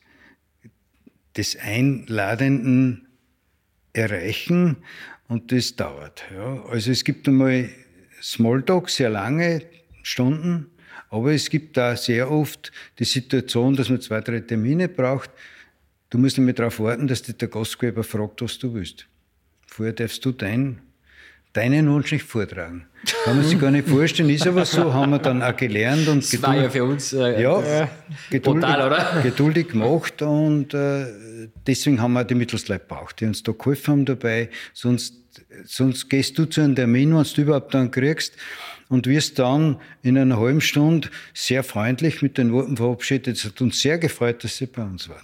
des Einladenden erreichen und das dauert. Ja. Also es gibt einmal Smalltalk, sehr lange Stunden, aber es gibt da sehr oft die Situation, dass man zwei, drei Termine braucht. Du musst nämlich darauf warten, dass dich der Gastgeber fragt, was du willst. Vorher darfst du dein, deinen Wunsch nicht vortragen. Kann man sich gar nicht vorstellen, ist aber so, haben wir dann auch gelernt. Und das war ja für uns äh, ja, geduldig, brutal, oder? geduldig gemacht und äh, deswegen haben wir auch die Mittelsleute gebraucht, die uns da geholfen haben dabei. Sonst, sonst gehst du zu einem Termin, wenn du überhaupt dann kriegst, und wirst dann in einer halben Stunde sehr freundlich mit den Worten verabschiedet. Es hat uns sehr gefreut, dass sie bei uns waren.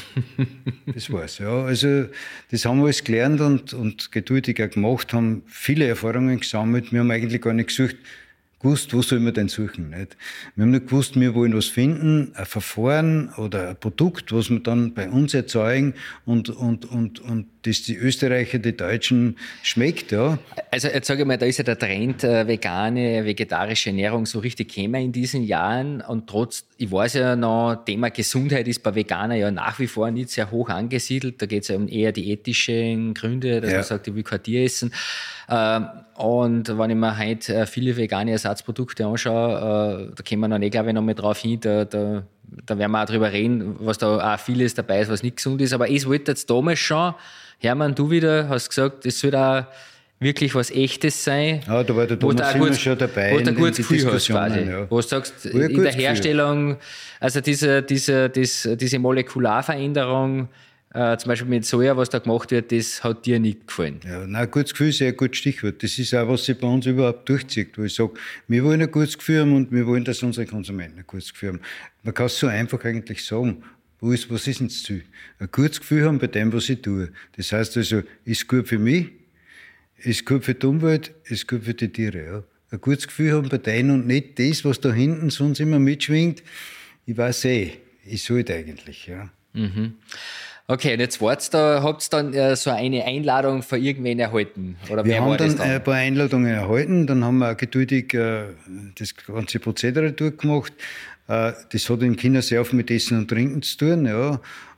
Das war's, ja. Also, das haben wir alles gelernt und, und geduldig auch gemacht, haben viele Erfahrungen gesammelt. Wir haben eigentlich gar nicht gesucht, gewusst, wo soll man denn suchen, nicht? Wir haben nicht gewusst, wir wollen was finden, ein Verfahren oder ein Produkt, was wir dann bei uns erzeugen und, und, und, und das die Österreicher, die Deutschen schmeckt, ja. Also jetzt sage ich mal, da ist ja der Trend äh, vegane, vegetarische Ernährung so richtig gekommen in diesen Jahren und trotz, ich weiß ja noch, Thema Gesundheit ist bei Veganern ja nach wie vor nicht sehr hoch angesiedelt, da geht es ja um eher die ethischen Gründe, dass ja. man sagt, ich will kein Tier essen. Ähm, und wenn ich mir heute viele vegane Ersatzprodukte anschaue, äh, da kommen wir dann eh, glaube ich, noch mal drauf hin, da, da, da werden wir auch drüber reden, was da auch vieles dabei ist, was nicht gesund ist. Aber ich wollte jetzt damals schon, Hermann, du wieder hast gesagt, es soll auch wirklich was Echtes sein. Ja, da war der Thomas immer schon dabei. Wo du ein gutes Gefühl hast quasi. Ja. Wo du sagst, in der Herstellung, also diese, diese, diese, diese Molekularveränderung, Äh, zum Beispiel mit Soja, was da gemacht wird, das hat dir nicht gefallen. Ja, nein, ein gutes Gefühl ist ja ein gutes Stichwort. Das ist auch, was sich bei uns überhaupt durchzieht. Wo ich sage, wir wollen ein gutes Gefühl haben und wir wollen, dass unsere Konsumenten ein gutes Gefühl haben. Man kann es so einfach eigentlich sagen. Wo ist, was ist denn das Ziel? Ein gutes Gefühl haben bei dem, was ich tue. Das heißt also, ist gut für mich, ist gut für die Umwelt, ist gut für die Tiere. Ja. Ein gutes Gefühl haben bei denen und nicht das, was da hinten sonst immer mitschwingt. Ich weiß eh, ich sollte eigentlich. Ja. Mhm. Okay, und jetzt wart's da, habt ihr dann äh, so eine Einladung von irgendwen erhalten? Oder wir wer haben war das dann, dann ein paar Einladungen erhalten, dann haben wir auch geduldig äh, das ganze Prozedere durchgemacht. Äh, das hat in China sehr viel mit Essen und Trinken zu tun, ja.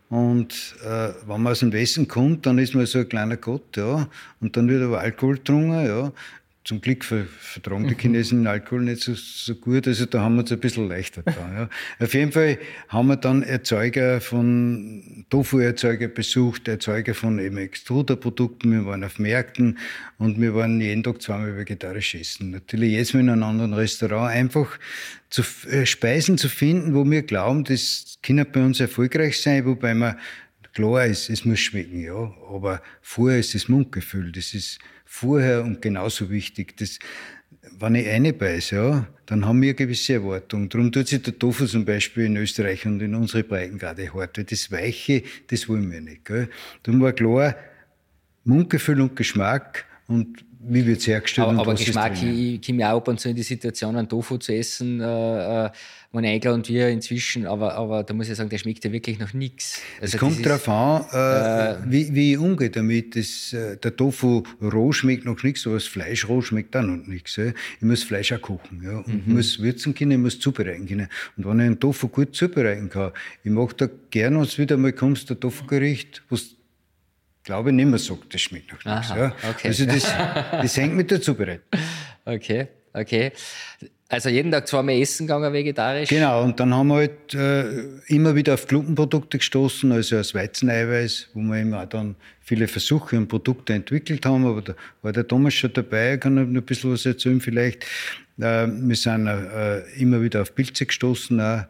Und äh, wenn man aus dem Westen kommt, dann ist man so ein kleiner Gott, ja. Und dann wird aber Alkohol getrunken, ja. Zum Glück vertragen die Chinesen den Alkohol nicht so, so gut, also da haben wir uns ein bisschen leichter getan. Ja. Auf jeden Fall haben wir dann Erzeuger von Tofu-Erzeuger besucht, Erzeuger von eben Extruderprodukten, wir waren auf Märkten und wir waren jeden Tag zweimal vegetarisch essen. Natürlich jetzt mit einem anderen Restaurant einfach zu, äh, Speisen zu finden, wo wir glauben, das kann bei uns erfolgreich sein, wobei man klar ist, es muss schmecken, ja, aber vorher ist das Mundgefühl, das ist vorher und genauso wichtig. Das, wenn ich reinbeiße, ja, dann haben wir eine gewisse Erwartung. Darum tut sich der Tofu zum Beispiel in Österreich und in unseren Breitengrade hart, weil das Weiche, das wollen wir nicht. Gell. Darum war klar, Mundgefühl und Geschmack und wie wird es hergestellt. Aber, und aber was Geschmack, ist drin. ich, ich komme ja auch ab und zu in die Situation, einen Tofu zu essen, äh, äh, wenn ich eingeladen wir inzwischen, aber, aber da muss ich sagen, der schmeckt ja wirklich noch nichts. Also es kommt darauf an, äh, äh, wie, wie ich umgehe damit. Das, äh, der Tofu roh schmeckt noch nichts, aber das Fleisch roh schmeckt auch noch nichts. Ja. Ich muss Fleisch auch kochen, ja, und mhm. muss würzen können, ich muss zubereiten können. Und wenn ich einen Tofu gut zubereiten kann, ich mache da gerne, wenn du wieder mal kommst, ein Tofu-Gericht, was glaube ich nicht mehr sagt, das schmeckt noch nichts. Ja. Okay. Also das, das hängt mit der Zubereitung. Okay, okay. Also jeden Tag zweimal essen gegangen, vegetarisch? Genau, und dann haben wir halt äh, immer wieder auf Glutenprodukte gestoßen, also aus Weizeneiweiß, wo wir immer auch dann viele Versuche und Produkte entwickelt haben, aber da war der Thomas schon dabei, kann noch ein bisschen was erzählen vielleicht. Äh, wir sind äh, immer wieder auf Pilze gestoßen auch.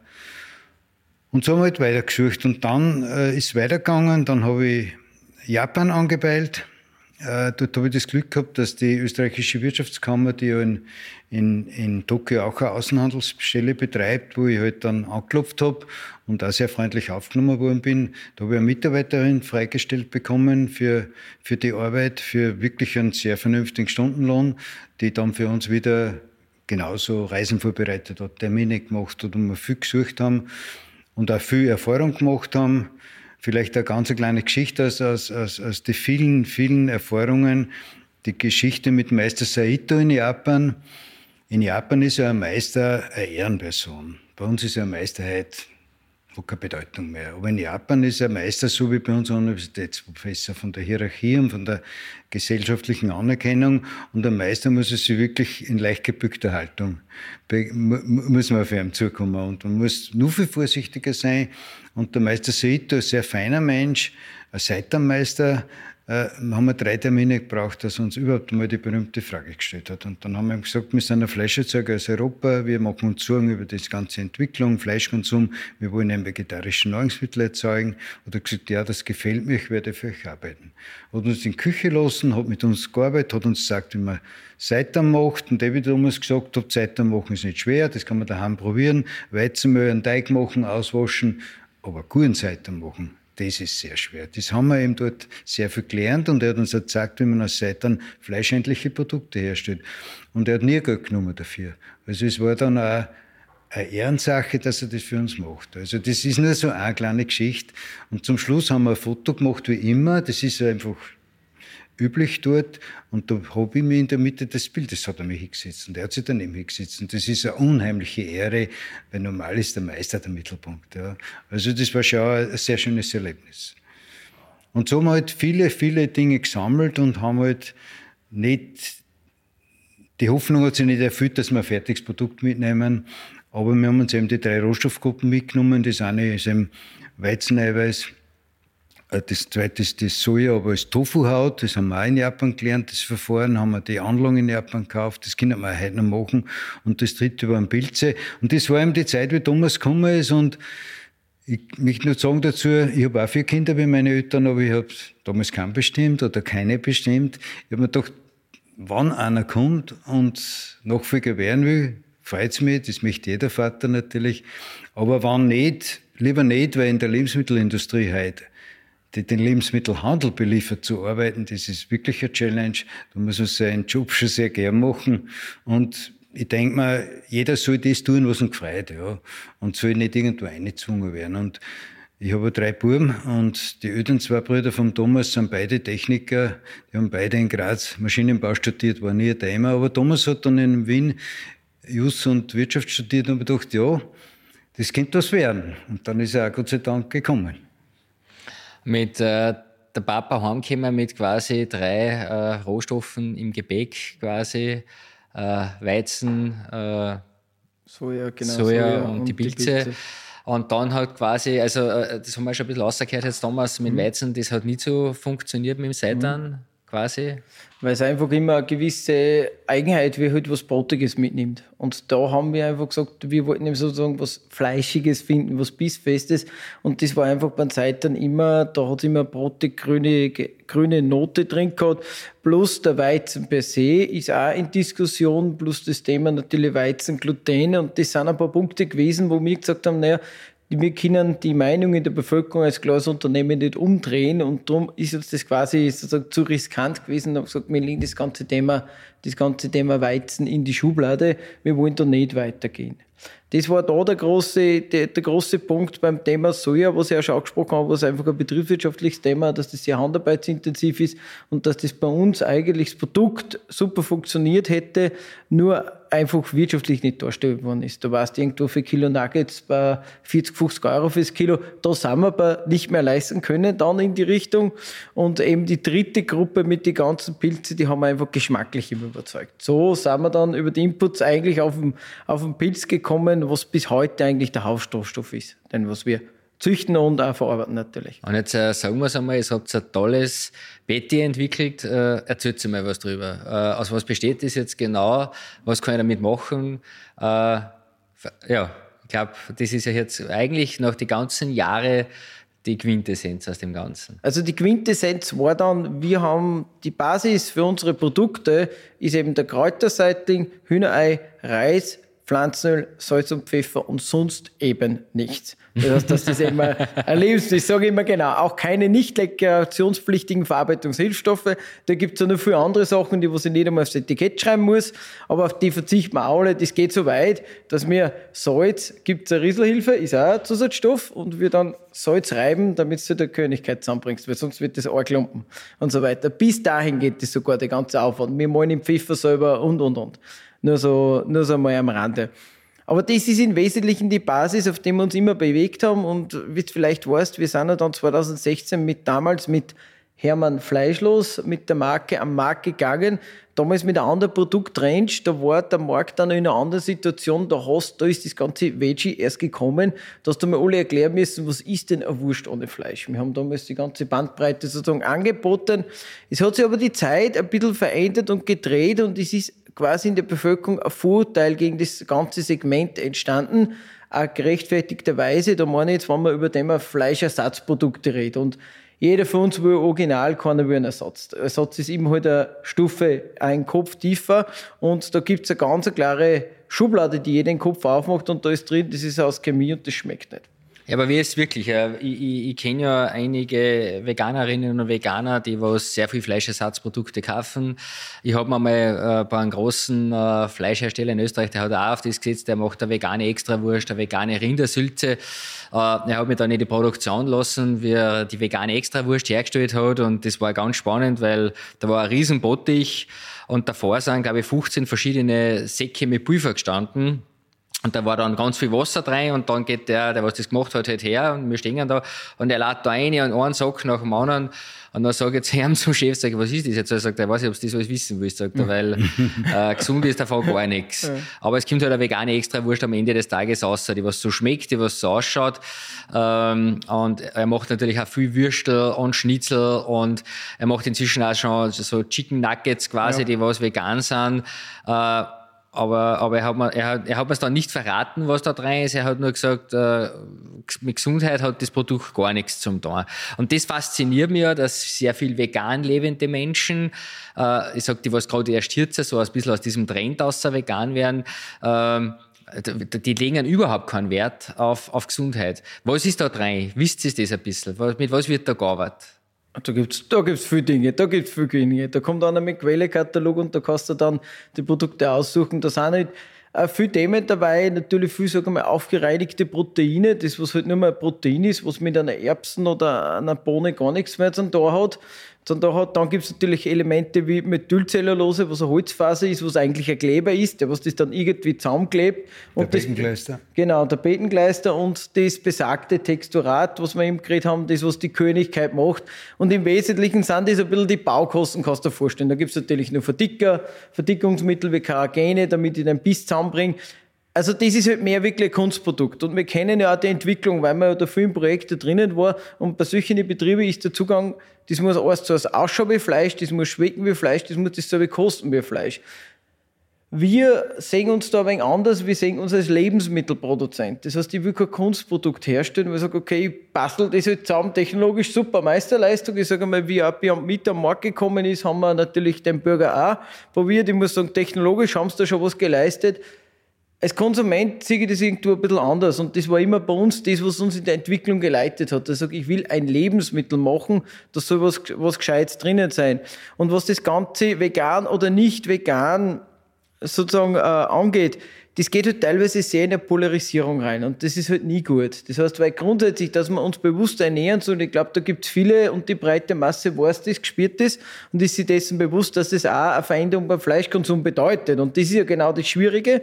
Und so haben wir halt weitergesucht und dann äh, ist es weitergegangen, dann habe ich Japan angepeilt. Äh, dort habe ich das Glück gehabt, dass die österreichische Wirtschaftskammer, die ja in, in, in Tokio auch eine Außenhandelsstelle betreibt, wo ich halt dann angeklopft habe und auch sehr freundlich aufgenommen worden bin. Da habe ich eine Mitarbeiterin freigestellt bekommen für, für die Arbeit, für wirklich einen sehr vernünftigen Stundenlohn, die dann für uns wieder genauso Reisen vorbereitet hat, Termine gemacht hat und wir viel gesucht haben und auch viel Erfahrung gemacht haben. Vielleicht eine ganz kleine Geschichte aus, aus, aus, aus den vielen, vielen Erfahrungen. Die Geschichte mit Meister Saito in Japan. In Japan ist ja ein Meister eine Ehrenperson. Bei uns ist ja ein Meister heute, hat keine Bedeutung mehr. Aber in Japan ist ein Meister so wie bei uns ein Universitätsprofessor von der Hierarchie und von der gesellschaftlichen Anerkennung. Und ein Meister muss sich wirklich in leicht gebückter Haltung, muss man auf ihn zukommen. Und man muss nur viel vorsichtiger sein. Und der Meister Saito, ein sehr feiner Mensch, ein Seitan-Meister, äh, haben wir drei Termine gebraucht, dass er uns überhaupt mal die berühmte Frage gestellt hat. Und dann haben wir ihm gesagt, wir sind ein Fleischerzeuger aus Europa, wir machen uns Sorgen über die ganze Entwicklung, Fleischkonsum, wir wollen ein vegetarisches Nahrungsmittel erzeugen. Und er hat gesagt, ja, das gefällt mir, ich werde für euch arbeiten. Hat uns in die Küche gelassen, hat mit uns gearbeitet, hat uns gesagt, wie man Seitan macht. Und David hat damals gesagt, hat, Seitan machen ist nicht schwer, das kann man daheim probieren, Weizenmehl, einen Teig machen, auswaschen, aber guten Seitan machen, das ist sehr schwer. Das haben wir eben dort sehr viel gelernt und er hat uns gezeigt, wie man aus Seitan fleischähnliche Produkte herstellt. Und er hat nie Geld genommen dafür. Also es war dann auch eine Ehrensache, dass er das für uns macht. Also das ist nur so eine kleine Geschichte. Und zum Schluss haben wir ein Foto gemacht, wie immer. Das ist einfach üblich dort. Und da habe ich mich in der Mitte des Bildes, hat er mich hingesetzt und er hat sich daneben hingesetzt. Und das ist eine unheimliche Ehre, weil normal ist der Meister der Mittelpunkt. Ja. Also das war schon ein sehr schönes Erlebnis. Und so haben wir halt viele, viele Dinge gesammelt und haben halt nicht, die Hoffnung hat sich nicht erfüllt, dass wir ein fertiges Produkt mitnehmen, aber wir haben uns eben die drei Rohstoffgruppen mitgenommen. Das eine ist eben Weizeneiweiß, das zweite ist das Soja, aber als Tofu-Haut, das haben wir auch in Japan gelernt, das Verfahren, haben wir die Anlagen in Japan gekauft, das können wir heute noch machen. Und das dritte waren Pilze. Und das war eben die Zeit, wie Thomas gekommen ist. Und ich möchte nur sagen dazu, ich habe auch vier Kinder wie meine Eltern, aber ich habe damals keinen bestimmt oder keine bestimmt. Ich habe mir gedacht, wann einer kommt und Nachfolger werden will, freut es mich, das möchte jeder Vater natürlich. Aber wann nicht, lieber nicht, weil in der Lebensmittelindustrie heute die den Lebensmittelhandel beliefert, zu arbeiten, das ist wirklich eine Challenge. Da muss man seinen Job schon sehr gern machen. Und ich denke mal, jeder soll das tun, was ihn gefreut, ja. Und soll nicht irgendwo eingezwungen werden. Und ich habe drei Buben und die Eltern, zwei Brüder vom Thomas, sind beide Techniker. Die haben beide in Graz Maschinenbau studiert, war nie ein Thema. Aber Thomas hat dann in Wien Jus und Wirtschaft studiert und habe gedacht, ja, das könnte was werden. Und dann ist er auch Gott sei Dank gekommen. Mit äh, der Papa heimgekommen mit quasi drei äh, Rohstoffen im Gepäck quasi, äh, Weizen, äh, Soja, genau, Soja, Soja und, und die Pilze. die Pilze. Und dann hat quasi, also das haben wir schon ein bisschen rausgehört jetzt damals mit dem Weizen, das hat nicht so funktioniert mit dem Seitan mhm. quasi. Weil es einfach immer eine gewisse Eigenheit, wie halt was Brotiges mitnimmt. Und da haben wir einfach gesagt, wir wollten eben sozusagen was Fleischiges finden, was Bissfestes. Und das war einfach beim Seitan immer, da hat es immer brotig grüne, grüne Note drin gehabt. Plus der Weizen per se ist auch in Diskussion, plus das Thema natürlich Weizen, Gluten. Und das sind ein paar Punkte gewesen, wo wir gesagt haben, naja, wir können die Meinung in der Bevölkerung als kleines Unternehmen nicht umdrehen und darum ist uns das quasi sozusagen zu riskant gewesen. Da haben wir gesagt, wir legen das ganze Thema, das ganze Thema Weizen in die Schublade. Wir wollen da nicht weitergehen. Das war da der große, der, der große Punkt beim Thema Soja, was ich auch schon angesprochen habe, was einfach ein betriebswirtschaftliches Thema, dass das sehr handarbeitsintensiv ist und dass das bei uns eigentlich das Produkt super funktioniert hätte, nur einfach wirtschaftlich nicht dargestellt worden ist. Da warst du irgendwo für Kilo Nuggets bei vierzig, fünfzig Euro fürs Kilo. Da sind wir aber nicht mehr leisten können, dann in die Richtung. Und eben die dritte Gruppe mit den ganzen Pilzen, die haben wir einfach geschmacklich immer überzeugt. So sind wir dann über die Inputs eigentlich auf den, auf den Pilz gekommen, was bis heute eigentlich der Hauptstoffstoff ist, denn was wir züchten und auch verarbeiten natürlich. Und jetzt äh, sagen wir es einmal, ihr habt ein tolles Betty entwickelt. Äh, erzählt mal was drüber. Äh, aus was besteht das jetzt genau? Was kann ich damit machen? Äh, ja, ich glaube, das ist ja jetzt eigentlich nach den ganzen Jahren die Quintessenz aus dem Ganzen. Also die Quintessenz war dann, wir haben die Basis für unsere Produkte, ist eben der Kräuterseitling, Hühnerei, Reis, Pflanzenöl, Salz und Pfeffer und sonst eben nichts. Das heißt, dass das immer erlebst. Ich sage immer genau, auch keine nicht deklarationspflichtigen Verarbeitungshilfsstoffe. Da gibt es ja noch viele andere Sachen, die was ich nicht einmal aufs Etikett schreiben muss, aber auf die verzichten wir alle. Das geht so weit, dass mir Salz, gibt es eine Rieselhilfe, ist auch ein Zusatzstoff und wir dann Salz reiben, damit du der Königkeit zusammenbringst, weil sonst wird das Arglumpen und so weiter. Bis dahin geht das sogar, der ganze Aufwand. Wir malen den Pfeffer selber und, und, und. Nur so, nur so mal am Rande. Aber das ist im Wesentlichen die Basis, auf der wir uns immer bewegt haben. Und wie du vielleicht weißt, wir sind ja dann zwanzig sechzehn mit, damals mit Hermann Fleischlos, mit der Marke am Markt gegangen. Damals mit einer anderen Produktrange, da war der Markt dann in einer anderen Situation. Da, hast, da ist das ganze Veggie erst gekommen. Da hast du mir alle erklären müssen, was ist denn eine Wurst ohne Fleisch? Wir haben damals die ganze Bandbreite sozusagen angeboten. Es hat sich aber die Zeit ein bisschen verändert und gedreht und es ist quasi in der Bevölkerung ein Vorurteil gegen das ganze Segment entstanden, auch gerechtfertigterweise. Da meine ich jetzt, wenn man über das Thema Fleischersatzprodukte redet. Und jeder von uns will original, keiner will einen Ersatz. Der Ersatz ist immer halt eine Stufe, ein Kopf tiefer. Und da gibt es eine ganz klare Schublade, die jeder den Kopf aufmacht und da ist drin, das ist aus Chemie und das schmeckt nicht. Ja, aber wie ist es wirklich? Ich, ich, ich kenne ja einige Veganerinnen und Veganer, die was sehr viel Fleischersatzprodukte kaufen. Ich habe mir mal äh, bei einem großen äh, Fleischhersteller in Österreich, der hat auch auf das gesetzt, der macht eine vegane Extrawurst, eine vegane Rindersülze. Äh, er hat mich dann in die Produktion lassen, wie er die vegane Extrawurst hergestellt hat und das war ganz spannend, weil da war ein riesen Bottich und davor sind, glaube ich, fünfzehn verschiedene Säcke mit Pulver gestanden. Und da war dann ganz viel Wasser rein und dann geht der, der was das gemacht hat, halt her und wir stehen da und er lädt da rein und einen Sack nach dem anderen und dann sage ich zu ihm zum Chef, sag ich, was ist das jetzt? Er sagt, ich weiß nicht, ob du das alles wissen willst, sagt er, weil äh, gesund ist davon gar nichts. Ja. Aber es kommt halt eine vegane Extrawurst am Ende des Tages raus, die was so schmeckt, die was so ausschaut ähm, und er macht natürlich auch viel Würstel und Schnitzel und er macht inzwischen auch schon so Chicken Nuggets quasi, ja, die was vegan sind. Äh, Aber, aber er hat mir, er hat, er hat mir's dann nicht verraten, was da drin ist. Er hat nur gesagt, äh, mit Gesundheit hat das Produkt gar nichts zum tun. Und das fasziniert mich ja, dass sehr viel vegan lebende Menschen, äh, ich sag, die was gerade erst jetzt so ein bisschen aus diesem Trend aus vegan werden, äh, die legen überhaupt keinen Wert auf, auf Gesundheit. Was ist da drin? Wisst ihr das ein bisschen? Mit was wird da gearbeitet? Da gibt's, da gibt's viele Dinge, da gibt's viele Dinge. Da kommt einer mit Quellekatalog und da kannst du dann die Produkte aussuchen. Da sind halt äh, viele Themen dabei, natürlich viel, sagen wir mal, aufgereinigte Proteine, das, was halt nur mal Protein ist, was mit einer Erbsen oder einer Bohne gar nichts mehr zu tun hat. Dann, da hat, dann gibt es natürlich Elemente wie Methylcellulose, was eine Holzfaser ist, was eigentlich ein Kleber ist, der was das dann irgendwie zusammenklebt. Und der Betenkleister. Genau, der Betenkleister und das besagte Texturat, was wir eben geredet haben, das, was die Königkeit macht. Und im Wesentlichen sind das ein bisschen die Baukosten, kannst du dir vorstellen. Da gibt es natürlich noch Verdicker, Verdickungsmittel wie Carragene, damit ich den Biss zusammenbringe. Also das ist halt mehr wirklich ein Kunstprodukt. Und wir kennen ja auch die Entwicklung, weil man ja da viel im Projekt da drinnen war. Und bei solchen Betrieben ist der Zugang, das muss alles zuerst ausschauen wie Fleisch, das muss schmecken wie Fleisch, das muss dasselbe kosten wie Fleisch. Wir sehen uns da ein wenig anders, wir sehen uns als Lebensmittelproduzent. Das heißt, ich will kein Kunstprodukt herstellen, weil ich sage, okay, ich bastel das halt zusammen, technologisch super, Meisterleistung. Ich sage einmal, wie Beyond Meat am Markt gekommen ist, haben wir natürlich den Burger auch probiert. Ich muss sagen, technologisch haben sie da schon was geleistet. Als Konsument sehe ich das irgendwo ein bisschen anders und das war immer bei uns das, was uns in der Entwicklung geleitet hat. Ich sage, ich will ein Lebensmittel machen, da soll was, was Gescheites drinnen sein. Und was das Ganze vegan oder nicht vegan sozusagen äh, angeht, das geht halt teilweise sehr in eine Polarisierung rein und das ist halt nie gut. Das heißt, weil grundsätzlich, dass wir uns bewusst ernähren sollen, ich glaube, da gibt es viele und die breite Masse weiß das, gespürt das und ist sich dessen bewusst, dass das auch eine Veränderung beim Fleischkonsum bedeutet und das ist ja genau das Schwierige.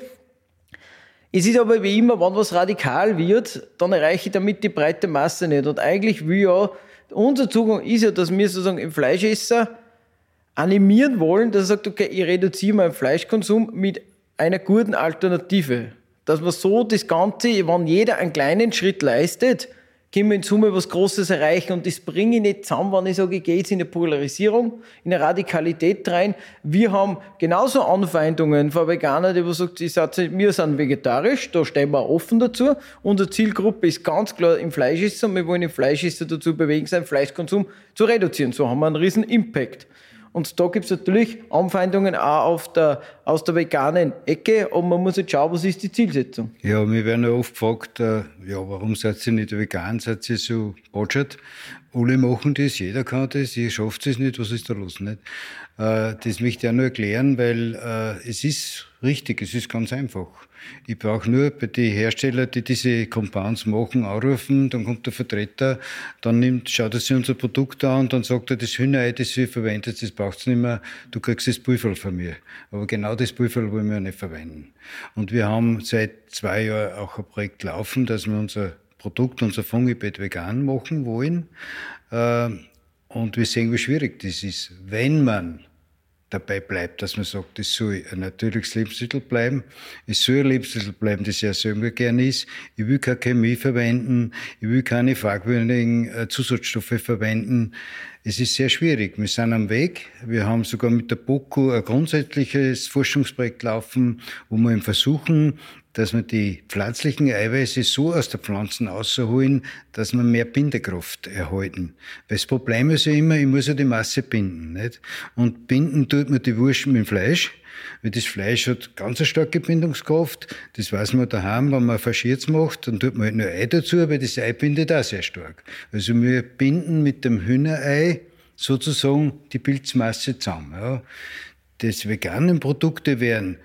Es ist aber wie immer, wenn was radikal wird, dann erreiche ich damit die breite Masse nicht. Und eigentlich will ja, unser Zugang ist ja, dass wir sozusagen im Fleischesser animieren wollen, dass er sagt, okay, ich reduziere meinen Fleischkonsum mit einer guten Alternative. Dass man so das Ganze, wenn jeder einen kleinen Schritt leistet, können wir in Summe was Großes erreichen. Und das bringe ich nicht zusammen, wenn ich sage, ich gehe jetzt in eine Polarisierung, in eine Radikalität rein. Wir haben genauso Anfeindungen von Veganern, die sagen, wir sind vegetarisch, da stehen wir offen dazu. Unsere Zielgruppe ist ganz klar im Fleischesser. Wir wollen im Fleischesser dazu bewegen, seinen Fleischkonsum zu reduzieren. So haben wir einen riesen Impact. Und da gibt es natürlich Anfeindungen auch auf der, aus der veganen Ecke, und man muss jetzt schauen, was ist die Zielsetzung. Ja, wir werden ja oft gefragt, äh, ja, warum seid ihr nicht vegan, seid ihr so botschert? Alle machen das, jeder kann das, ihr schafft es nicht, was ist da los? Nicht? Äh, das möchte ich auch nur erklären, weil äh, es ist richtig, es ist ganz einfach. Ich brauche nur bei den Herstellern, die diese Compounds machen, anrufen, dann kommt der Vertreter, dann nimmt, schaut er sich unser Produkt an und dann sagt er, das Hühnerei, das ihr verwendet, das braucht ihr nicht mehr, du kriegst das Pulver von mir. Aber genau das Pulver wollen wir nicht verwenden. Und wir haben seit zwei Jahren auch ein Projekt laufen, dass wir unser Produkt, unser Fungibed vegan machen wollen. Und wir sehen, wie schwierig das ist. Wenn man dabei bleibt, dass man sagt, es soll ein natürliches Lebensmittel bleiben, es soll ein Lebensmittel bleiben, das ja selber gerne ist. Ich will keine Chemie verwenden, ich will keine fragwürdigen Zusatzstoffe verwenden. Es ist sehr schwierig. Wir sind am Weg. Wir haben sogar mit der BOKU ein grundsätzliches Forschungsprojekt laufen, wo wir eben versuchen, dass wir die pflanzlichen Eiweiße so aus der Pflanzen rausholen, dass wir mehr Bindekraft erhalten. Weil das Problem ist ja immer, ich muss ja die Masse binden, nicht? Und binden tut man die Wurst mit dem Fleisch, weil das Fleisch hat ganz eine starke Bindungskraft. Das weiß man daheim, wenn man Faschierz macht, dann tut man halt nur Ei dazu, aber das Ei bindet auch sehr stark. Also wir binden mit dem Hühnerei sozusagen die Pilzmasse zusammen. Ja. Das veganen Produkte werden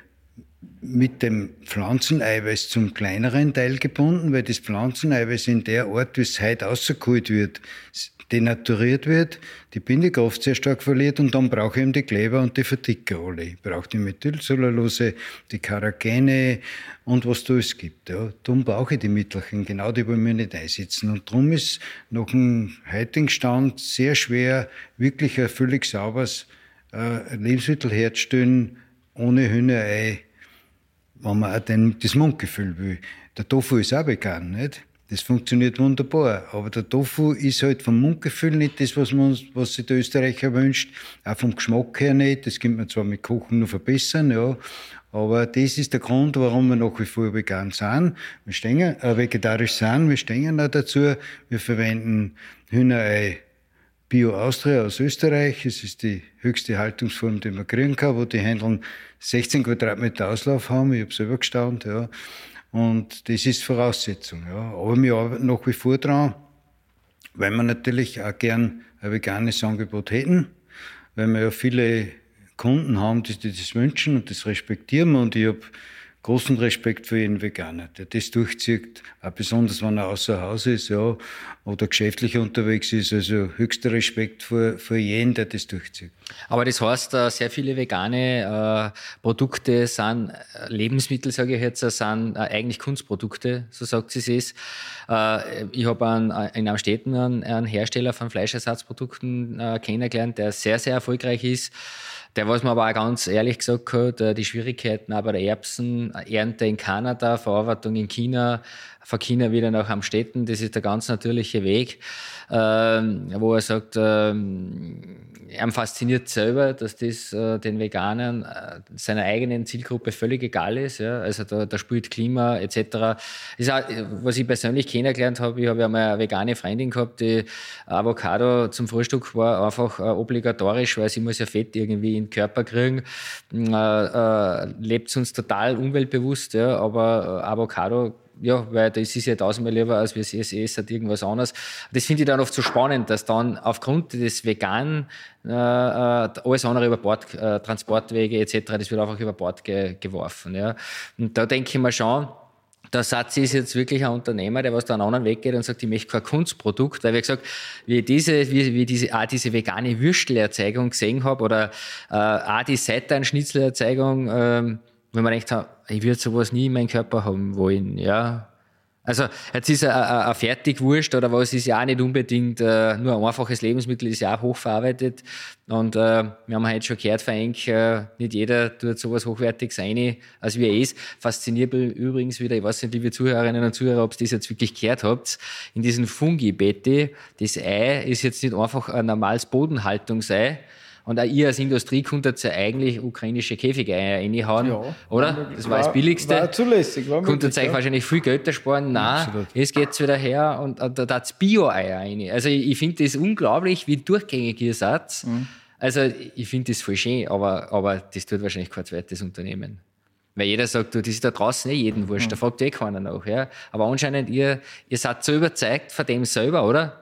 mit dem Pflanzeneiweiß zum kleineren Teil gebunden, weil das Pflanzeneiweiß in der Art, wie es heute rausgeholt wird, denaturiert wird, die Bindekraft sehr stark verliert und dann brauche ich eben die Kleber und die Verdicker alle. Ich brauche die Methylcellulose, die Carragene und was da alles gibt. Ja. Darum brauche ich die Mittelchen, genau die wollen wir nicht einsetzen. Und darum ist nach dem heutigen Stand sehr schwer, wirklich ein völlig sauberes äh, Lebensmittel herzustellen, ohne Hühnerei, wenn man auch den, das Mundgefühl will. Der Tofu ist auch vegan, nicht? Das funktioniert wunderbar. Aber der Tofu ist halt vom Mundgefühl nicht das, was, man, was sich der Österreicher wünscht. Auch vom Geschmack her nicht. Das könnte man zwar mit Kochen noch verbessern, ja. Aber das ist der Grund, warum wir nach wie vor vegan sind. Wir stehen, äh, vegetarisch sind. Wir stehen auch dazu. Wir verwenden Hühnerei Bio Austria aus Österreich. Es ist die höchste Haltungsform, die man kriegen kann, wo die Händeln sechzehn Quadratmeter Auslauf haben. Ich habe selber gestaunt, ja. Und das ist Voraussetzung, ja. Aber wir arbeiten nach wie vor dran, weil wir natürlich auch gern ein veganes Angebot hätten, weil wir ja viele Kunden haben, die, die das wünschen und das respektieren wir. Und ich habe großen Respekt für jeden Veganer, der das durchzieht, auch besonders wenn er außer Haus ist, ja, oder geschäftlich unterwegs ist. Also höchster Respekt vor, vor jeden, der das durchzieht. Aber das heißt, sehr viele vegane äh, Produkte sind äh, Lebensmittel, sage ich jetzt, sind äh, eigentlich Kunstprodukte, so sagt sie es. Äh, ich habe in Amstetten einen, einen Hersteller von Fleischersatzprodukten äh, kennengelernt, der sehr, sehr erfolgreich ist. Der, was man aber auch ganz ehrlich gesagt hat, die Schwierigkeiten auch bei der Erbsenernte in Kanada, Verarbeitung in China, von China wieder nach Amstetten, das ist der ganz natürliche Weg, ähm, wo er sagt, ähm, er fasziniert selber, dass das äh, den Veganern äh, seiner eigenen Zielgruppe völlig egal ist. Ja? Also da, da spielt Klima et cetera. Das ist auch, was ich persönlich kennengelernt habe, ich habe ja mal eine vegane Freundin gehabt, die Avocado zum Frühstück war einfach äh, obligatorisch, weil sie muss ja Fett irgendwie in den Körper kriegen. Äh, äh, lebt uns total umweltbewusst, ja? Aber äh, Avocado, ja, weil das ist ja tausendmal lieber, als wir es essen, irgendwas anderes. Das finde ich dann oft so spannend, dass dann aufgrund des Veganen äh, alles andere über Bord, äh, Transportwege et cetera, das wird einfach über Bord ge- geworfen. Ja. Und da denke ich mir schon, der Satz ist jetzt wirklich ein Unternehmer, der was da einen anderen Weg geht und sagt, ich möchte kein Kunstprodukt, weil wie gesagt, wie ich diese, wie, wie diese, auch diese vegane Würstelerzeugung gesehen habe oder äh, auch die Seitan-Schnitzelerzeugung, ähm, wenn man denkt, ich würde sowas nie in meinem Körper haben wollen, ja. Also, jetzt ist eine, eine Fertigwurst oder was ist ja auch nicht unbedingt äh, nur ein einfaches Lebensmittel, ist ja auch hochverarbeitet. Und äh, wir haben heute schon gehört, von Enk, äh, nicht jeder tut sowas Hochwertiges rein, als wie er ist. Fasziniert übrigens wieder, ich weiß nicht, liebe Zuhörerinnen und Zuhörer, ob ihr das jetzt wirklich gehört habt, in diesen Fungi-Beete, das Ei ist jetzt nicht einfach ein normales Bodenhaltungsei. Und auch ihr als Industrie konntet ja eigentlich ukrainische Käfigeier reinhauen, ja, oder? Das war, war das Billigste. War zulässig. War konntet euch ja. wahrscheinlich viel Geld ersparen. Nein, absolut. Jetzt geht's wieder her und, und da hat's Bio-Eier rein. Also ich, ich finde das unglaublich, wie durchgängig ihr seid. Mhm. Also ich finde das voll schön, aber, aber das tut wahrscheinlich kein zweites Unternehmen. Weil jeder sagt, du, das ist da draußen eh jeden wurscht, mhm. da fragt eh keiner nach. Ja? Aber anscheinend, ihr, ihr seid so überzeugt von dem selber, oder?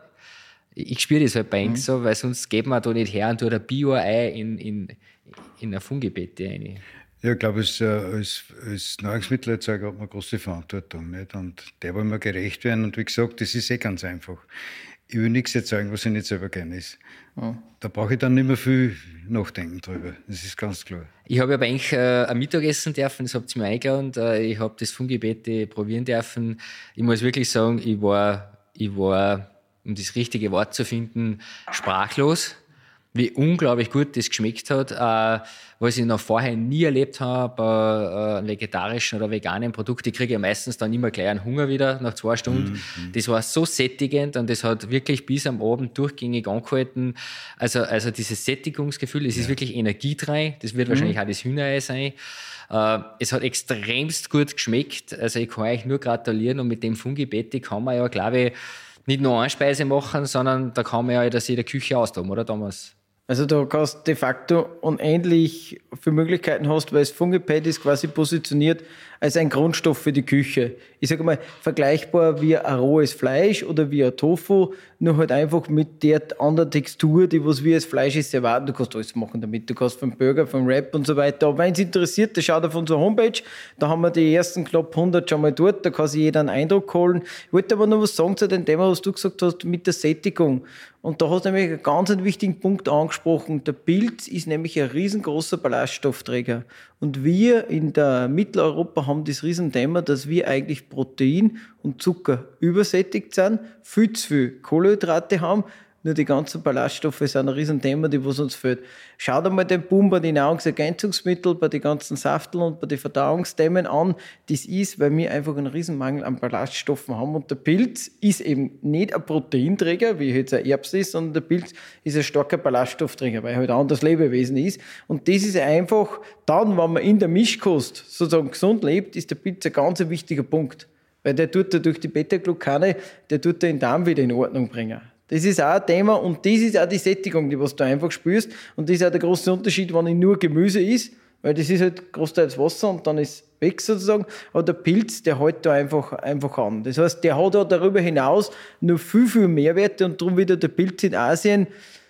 Ich spüre das halt bei Enk mhm. so, weil sonst geht man da nicht her und tut ein Bio-Ei in, in, in eine Fungibette rein. Ja, ich glaube, als, als, als Nahrungsmittelerzeuger hat man große Verantwortung. Nicht? Und der wollen wir gerecht werden. Und wie gesagt, das ist eh ganz einfach. Ich will nichts erzeugen, was ich nicht selber gerne ist. Mhm. Da brauche ich dann nicht mehr viel nachdenken drüber. Das ist ganz klar. Ich habe ja bei Enk äh, ein Mittagessen dürfen, das habt ihr mir eingeladen. Äh, ich habe das Fungibette probieren dürfen. Ich muss wirklich sagen, ich war, ich war um das richtige Wort zu finden, sprachlos, wie unglaublich gut das geschmeckt hat, äh, was ich noch vorher nie erlebt habe bei äh, vegetarischen oder veganen Produkten. Ich kriege ja meistens dann immer gleich einen Hunger wieder nach zwei Stunden. Mhm. Das war so sättigend und das hat wirklich bis am Abend durchgängig angehalten. Also, also dieses Sättigungsgefühl, es ja. ist wirklich energietreu, das wird mhm. wahrscheinlich auch das Hühnerei sein. Äh, es hat extremst gut geschmeckt, also ich kann euch nur gratulieren und mit dem Fungibette kann man ja, glaube ich, nicht nur eine Speise machen, sondern da kann man ja das in der Küche austoben, oder Thomas? Also da kannst de facto unendlich viele Möglichkeiten hast, weil das Fungipad ist quasi positioniert als ein Grundstoff für die Küche. Ich sage mal, vergleichbar wie ein rohes Fleisch oder wie ein Tofu, nur halt einfach mit der anderen Textur, die was wir als Fleisch ist, erwarten. Du kannst alles machen damit. Du kannst vom Burger, vom Wrap und so weiter. Aber wenn es interessiert, dann schaut auf unsere Homepage. Da haben wir die ersten knapp hundert schon mal dort. Da kann sich jeder einen Eindruck holen. Ich wollte aber noch was sagen zu dem Thema, was du gesagt hast mit der Sättigung. Und da hast du nämlich einen ganz wichtigen Punkt angesprochen. Der Pilz ist nämlich ein riesengroßer Ballaststoffträger. Und wir in der Mitteleuropa haben das Riesenthema, dass wir eigentlich Protein und Zucker übersättigt sind, viel zu viel Kohlenhydrate haben. Nur die ganzen Ballaststoffe sind ein Riesenthema, die was uns fehlt. Schaut einmal den Boom bei den Nahrungsergänzungsmitteln, bei den ganzen Safteln und bei den Verdauungsthemen an. Das ist, weil wir einfach einen Riesenmangel an Ballaststoffen haben. Und der Pilz ist eben nicht ein Proteinträger, wie jetzt ein Erbse ist, sondern der Pilz ist ein starker Ballaststoffträger, weil er halt ein anderes Lebewesen ist. Und das ist einfach dann, wenn man in der Mischkost sozusagen gesund lebt, ist der Pilz ein ganz wichtiger Punkt. Weil der tut er durch die Beta-Glucane, der tut den Darm wieder in Ordnung bringen. Das ist auch ein Thema und das ist auch die Sättigung, die was du einfach spürst. Und das ist auch der große Unterschied, wenn ich nur Gemüse isst, weil das ist halt großteils Wasser und dann ist weg sozusagen. Aber der Pilz, der hält da einfach, einfach an. Das heißt, der hat auch darüber hinaus noch viel, viel Mehrwerte und darum wieder der Pilz in Asien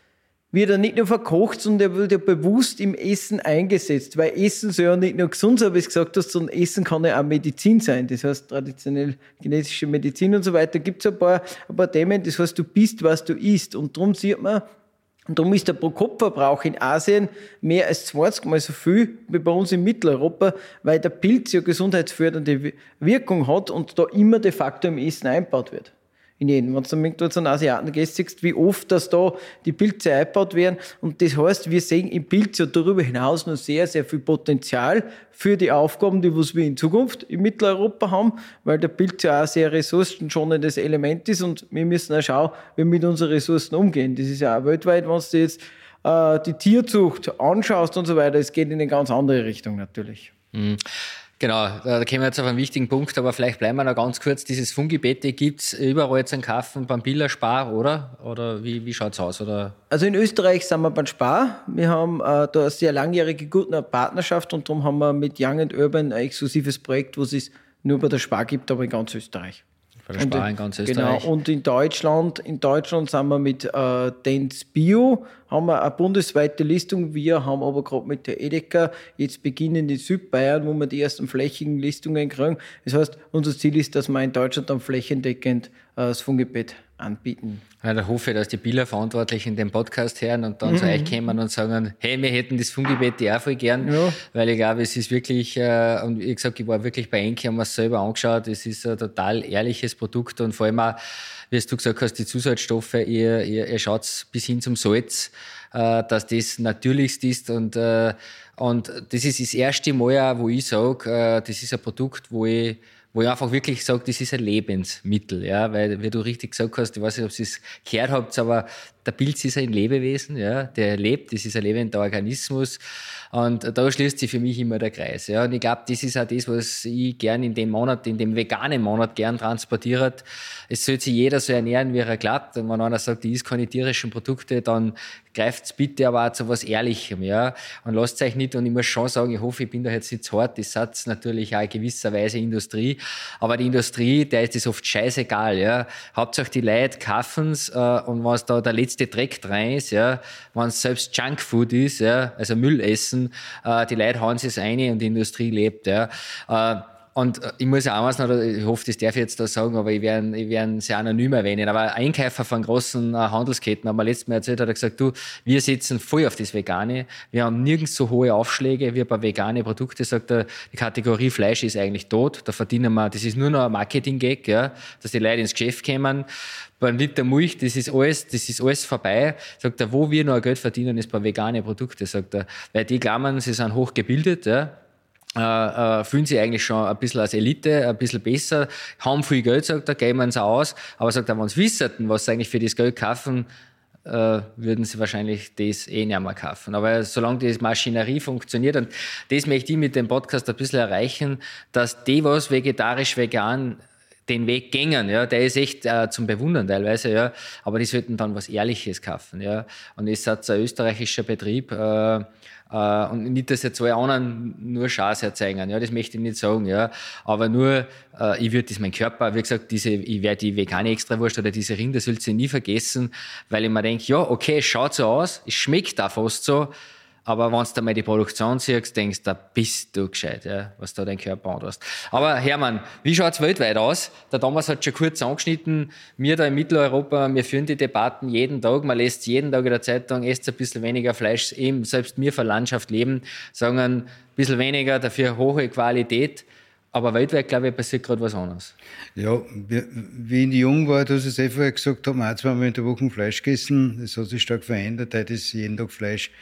wird er nicht nur verkocht, sondern er wird ja bewusst im Essen eingesetzt, weil Essen soll ja nicht nur gesund sein, wie du gesagt hast, sondern Essen kann ja auch Medizin sein. Das heißt, traditionell genetische Medizin und so weiter, gibt es ein paar, ein paar Themen, das heißt, du bist, was du isst. Und darum sieht man, und darum ist der Pro-Kopf-Verbrauch in Asien mehr als zwanzig Mal so viel wie bei uns in Mitteleuropa, weil der Pilz ja gesundheitsfördernde Wirkung hat und da immer de facto im Essen eingebaut wird. In jedem. Wenn du dann irgendwo zu einem Asiaten gehst, siehst du, wie oft dass da die Pilze eingebaut werden. Und das heißt, wir sehen im Pilz ja darüber hinaus noch sehr, sehr viel Potenzial für die Aufgaben, die was wir in Zukunft in Mitteleuropa haben, weil der Pilz ja auch ein sehr ressourcenschonendes Element ist und wir müssen auch schauen, wie wir mit unseren Ressourcen umgehen. Das ist ja auch weltweit, wenn du jetzt äh, die Tierzucht anschaust und so weiter, es geht in eine ganz andere Richtung natürlich. Mhm. Genau, da kommen wir jetzt auf einen wichtigen Punkt, aber vielleicht bleiben wir noch ganz kurz. Dieses Fungibette gibt's überall zum Kaufen beim Biller Spar, oder? Oder wie, wie schaut's aus? Oder? Also in Österreich sind wir beim Spar. Wir haben äh, da eine sehr langjährige gute Partnerschaft und darum haben wir mit Young and Urban ein exklusives Projekt, wo es nur bei der Spar gibt, aber in ganz Österreich. Bei der Spar in ganz Österreich. Genau, und in Deutschland, in Deutschland sind wir mit äh, Dents Bio, haben wir eine bundesweite Listung. Wir haben aber gerade mit der Edeka jetzt beginnen in Südbayern, wo wir die ersten flächigen Listungen kriegen. Das heißt, unser Ziel ist, dass wir in Deutschland dann flächendeckend äh, das Fungibett anbieten. Ja, da hoffe ich, dass die Biller Verantwortlichen den Podcast hören und dann mhm. zu euch kommen und sagen, hey, wir hätten das Fungibett auch voll gern, ja. Weil ich glaube, es ist wirklich, äh, und wie gesagt, ich war wirklich bei Enki, haben wir es selber angeschaut, es ist ein total ehrliches Produkt und vor allem auch, wie du gesagt hast, die Zusatzstoffe, ihr, ihr, ihr schaut bis hin zum Salz, äh, dass das natürlichst ist und, äh, und das ist das erste Mal auch, wo ich sage, äh, das ist ein Produkt, wo ich wo ich einfach wirklich sage, das ist ein Lebensmittel, ja, weil, wie du richtig gesagt hast, ich weiß nicht, ob ihr es gehört habt, aber der Pilz ist ein Lebewesen, ja, der lebt, das ist ein lebender Organismus und da schließt sich für mich immer der Kreis, ja, und ich glaube, das ist auch das, was ich gern in dem Monat, in dem veganen Monat gern transportiert. Es sollte sich jeder so ernähren, wie er glaubt, und wenn einer sagt, ich isst keine tierischen Produkte, dann greift's bitte aber auch zu was Ehrlichem, ja, und lasst euch nicht, und ich muss schon sagen, ich hoffe, ich bin da jetzt nicht zu hart, das sagt natürlich auch in gewisser Weise Industrie, aber die Industrie, der ist das oft scheißegal, ja, Hauptsache die Leute kaufen's, äh, und wenn es da der letzte Dreck drin ist, ja, wenn es selbst Junkfood ist, ja, also Müll essen, äh, die Leute hauen es rein und die Industrie lebt, ja, äh, und ich muss ja auch was noch, ich hoffe, das darf ich jetzt da sagen, aber ich werde ich werd sehr anonym erwähnen, aber ein Einkäufer von großen Handelsketten hat mir letztes Mal erzählt, hat er gesagt, du, wir setzen voll auf das Vegane, wir haben nirgends so hohe Aufschläge wie bei vegane Produkte, sagt er, die Kategorie Fleisch ist eigentlich tot, da verdienen wir, das ist nur noch ein Marketing-Gag, ja, dass die Leute ins Geschäft kommen. Beim Liter Milch, das ist alles, das ist alles vorbei. Sagt er, wo wir noch Geld verdienen, ist bei veganen Produkten, sagt er, weil die glauben, sie sind hochgebildet, ja. Äh, äh, fühlen sich eigentlich schon ein bisschen als Elite, ein bisschen besser, haben viel Geld, sagt er, geben es aus, aber sagt er, wenn sie wissen, was sie eigentlich für das Geld kaufen, äh, würden sie wahrscheinlich das eh nicht mehr kaufen. Aber solange die Maschinerie funktioniert, und das möchte ich mit dem Podcast ein bisschen erreichen, dass die, was vegetarisch, vegan den Weg gängen, ja, der ist echt äh, zum Bewundern teilweise, ja, aber die sollten dann was Ehrliches kaufen, ja, und es ist ein österreichischer Betrieb, äh, Uh, und nicht, dass jetzt alle anderen nur Schaß erzeigen, ja, das möchte ich nicht sagen, ja, aber nur, uh, ich würde das mein Körper, wie gesagt, diese, ich werde die vegane Extrawurst oder diese Rindersülze nie vergessen, weil ich mir denke, ja, okay, es schaut so aus, es schmeckt auch fast so, aber wenn du mal die Produktion siehst, denkst du, da bist du gescheit, ja, was da dein Körper anlässt. Aber Hermann, wie schaut's weltweit aus? Der Thomas hat schon kurz angeschnitten, wir da in Mitteleuropa, wir führen die Debatten jeden Tag, man lässt jeden Tag in der Zeitung, esst ein bisschen weniger Fleisch, eben selbst wir von Landschaft leben, sagen ein bisschen weniger, dafür hohe Qualität. Aber weltweit, glaube ich, passiert gerade was anderes. Ja, wie ich jung war, du hast es eh vorher gesagt, haben wir auch zweimal in der Woche Fleisch gegessen. Das hat sich stark verändert. Heute ist jeden Tag Fleisch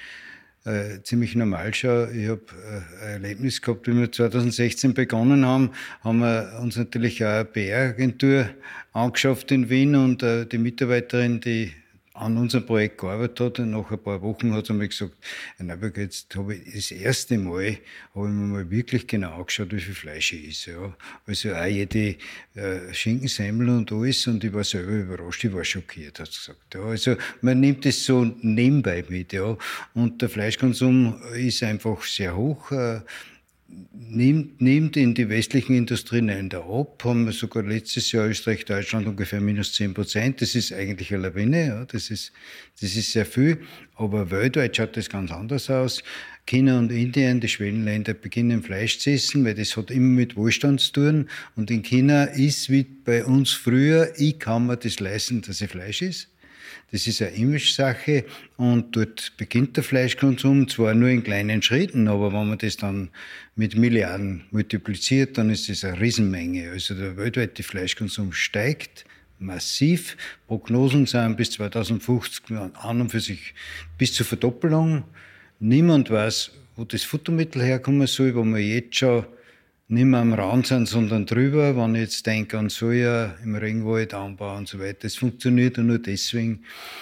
äh, ziemlich normal schon. Ich habe äh, ein Erlebnis gehabt, wie wir zwanzig sechzehn begonnen haben, haben wir uns natürlich auch eine P R-Agentur angeschafft in Wien und äh, die Mitarbeiterin, die an unserem Projekt gearbeitet hat, und nach ein paar Wochen hat sie mir gesagt, jetzt habe ich das erste Mal, habe ich mir mal wirklich genau angeschaut, wie viel Fleisch ich esse. Ja. Also auch jede äh, Schinkensemmel und alles, und ich war selber überrascht, ich war schockiert, hat sie gesagt. Ja. Also man nimmt es so nebenbei mit, ja. Und der Fleischkonsum ist einfach sehr hoch. Äh, nimmt, nimmt in die westlichen Industrieländer ab, haben wir sogar letztes Jahr Österreich, Deutschland ungefähr minus zehn Prozent. Das ist eigentlich eine Lawine, ja, das ist, das ist sehr viel, aber weltweit schaut das ganz anders aus. China und Indien, die Schwellenländer, beginnen Fleisch zu essen, weil das hat immer mit Wohlstand zu tun. Und in China ist wie bei uns früher, ich kann mir das leisten, dass ich Fleisch esse. Das ist eine Image-Sache und dort beginnt der Fleischkonsum, zwar nur in kleinen Schritten, aber wenn man das dann mit Milliarden multipliziert, dann ist das eine Riesenmenge. Also der weltweite Fleischkonsum steigt massiv. Prognosen sind bis zweitausendfünfzig an und für sich bis zur Verdoppelung. Niemand weiß, wo das Futtermittel herkommen soll, wo wir jetzt schon nicht mehr am Rand sind, sondern drüber. Wenn ich jetzt denke an Soja im Regenwald, Anbau und so weiter, das funktioniert ja nur deswegen.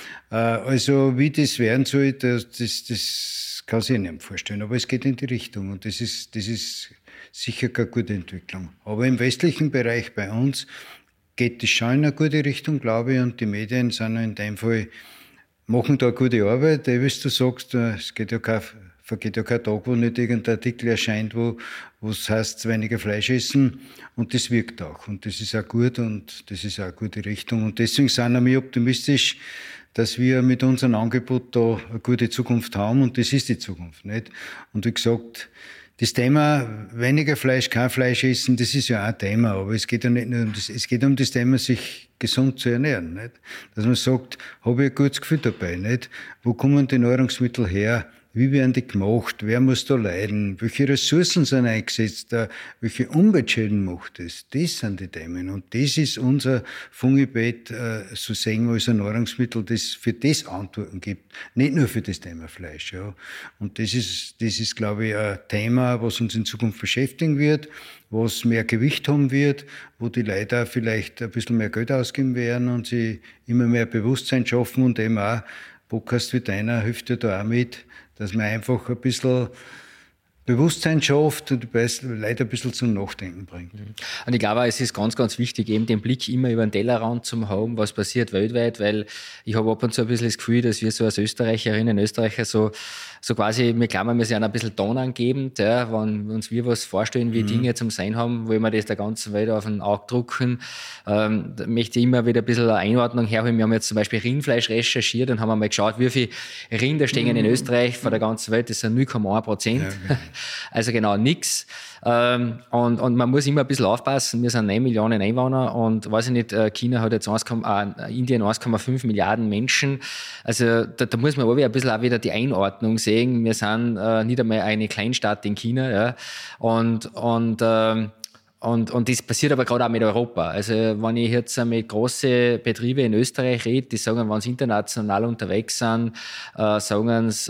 Also wie das werden soll, das, das, das kann sich nicht vorstellen. Aber es geht in die Richtung und das ist, das ist sicher keine gute Entwicklung. Aber im westlichen Bereich bei uns geht das schon in eine gute Richtung, glaube ich, und die Medien sind in dem Fall, machen da eine gute Arbeit. Wie du sagst, es geht ja kein vergeht ja kein Tag, wo nicht irgendein Artikel erscheint, wo es heißt, weniger Fleisch essen. Und das wirkt auch. Und das ist auch gut und das ist auch eine gute Richtung. Und deswegen sind wir optimistisch, dass wir mit unserem Angebot da eine gute Zukunft haben. Und das ist die Zukunft, nicht? Und wie gesagt, das Thema weniger Fleisch, kein Fleisch essen, das ist ja auch ein Thema. Aber es geht ja nicht nur um das, es geht um das Thema, sich gesund zu ernähren, nicht? Dass man sagt, habe ich ein gutes Gefühl dabei, nicht? Wo kommen die Nahrungsmittel her? Wie werden die gemacht? Wer muss da leiden? Welche Ressourcen sind eingesetzt? Welche Umweltschäden macht es? Das? das sind die Themen. Und das ist unser Fungibet, so sehen wir als ein Nahrungsmittel, das für das Antworten gibt. Nicht nur für das Thema Fleisch. Ja. Und das ist, das ist, glaube ich, ein Thema, was uns in Zukunft beschäftigen wird, was mehr Gewicht haben wird, wo die Leute auch vielleicht ein bisschen mehr Geld ausgeben werden und sie immer mehr Bewusstsein schaffen und eben auch Podcast wie deiner hilft ja da auch mit, dass man einfach ein bisschen Bewusstsein schafft und die Leute ein bisschen zum Nachdenken bringt. Und ich glaube, es ist ganz, ganz wichtig, eben den Blick immer über den Tellerrand zu haben, was passiert weltweit, weil ich habe ab und zu ein bisschen das Gefühl, dass wir so als Österreicherinnen und Österreicher so, so quasi, wir glauben, wir sind ein bisschen tonangebend, ja, wenn uns wir was vorstellen, wie mhm. Dinge zum Sein haben, wollen wir das der ganzen Welt auf den Auge drucken. Ähm, da möchte ich immer wieder ein bisschen eine Einordnung herholen. Wir haben jetzt zum Beispiel Rindfleisch recherchiert und haben mal geschaut, wie viele Rinder stehen mhm. in Österreich von der ganzen Welt, das sind null Komma eins Prozent. Ja, also genau nix. Ähm, und, und man muss immer ein bisschen aufpassen. Wir sind neun Millionen Einwohner und weiß ich nicht, China hat jetzt eins, äh, Indien eins Komma fünf Milliarden Menschen. Also da, da muss man auch wieder ein bisschen auch wieder die Einordnung sehen. Wir sind äh, nicht einmal eine Kleinstadt in China. Ja. Und, und ähm, Und, und das passiert aber gerade auch mit Europa. Also wenn ich jetzt mit großen Betrieben in Österreich rede, die sagen, wenn sie international unterwegs sind, äh, sagen sie,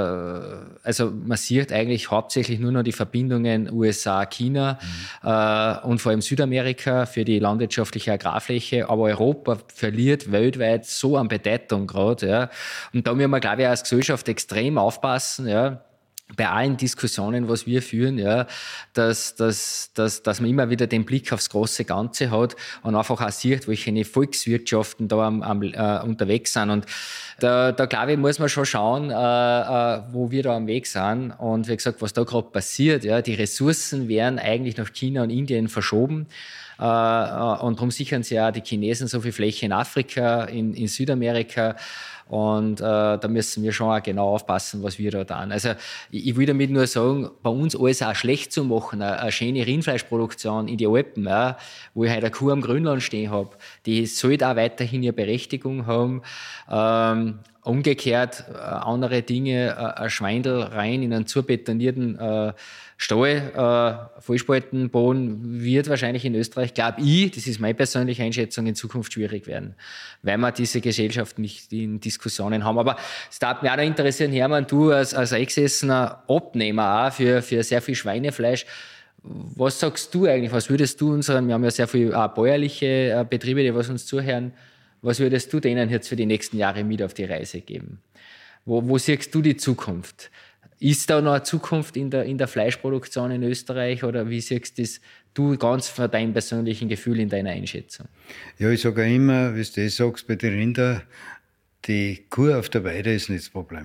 äh, also man sieht eigentlich hauptsächlich nur noch die Verbindungen U S A, China mhm. äh, und vor allem Südamerika für die landwirtschaftliche Agrarfläche. Aber Europa verliert weltweit so an Bedeutung gerade. Ja. Und da müssen wir, glaube ich, als Gesellschaft extrem aufpassen, ja. Bei allen Diskussionen, was wir führen, ja, dass, dass, dass, dass man immer wieder den Blick aufs große Ganze hat und einfach auch sieht, welche Volkswirtschaften da am, am, äh, unterwegs sind. Und da, da glaube ich, muss man schon schauen, äh, äh, wo wir da am Weg sind. Und wie gesagt, was da gerade passiert, ja, die Ressourcen werden eigentlich nach China und Indien verschoben. Uh, und darum sichern sie ja die Chinesen so viel Fläche in Afrika, in, in Südamerika. Und uh, da müssen wir schon auch genau aufpassen, was wir da tun. Also ich, ich will damit nur sagen, bei uns alles auch schlecht zu machen, eine, eine schöne Rindfleischproduktion in die Alpen, ja, wo ich heute eine Kuh am Grünland stehen habe, die sollte auch weiterhin ihre Berechtigung haben. Ähm, umgekehrt, äh, andere Dinge, äh, ein Schweindel rein in einen zubetonierten äh, Stall, äh, Vollspaltenboden wird wahrscheinlich in Österreich, glaube ich, das ist meine persönliche Einschätzung, in Zukunft schwierig werden, weil wir diese Gesellschaft nicht in Diskussionen haben. Aber es darf mich auch noch interessieren, Hermann, du als, als eingesessener Abnehmer auch für, für sehr viel Schweinefleisch, was sagst du eigentlich, was würdest du unseren, wir haben ja sehr viele auch bäuerliche äh, Betriebe, die was uns zuhören, was würdest du denen jetzt für die nächsten Jahre mit auf die Reise geben? Wo, wo siehst du die Zukunft? Ist da noch eine Zukunft in der, in der Fleischproduktion in Österreich oder wie siehst das du ganz von deinem persönlichen Gefühl in deiner Einschätzung? Ja, ich sage auch immer, wie du das sagst, bei den Rindern, die Kuh auf der Weide ist nicht das Problem.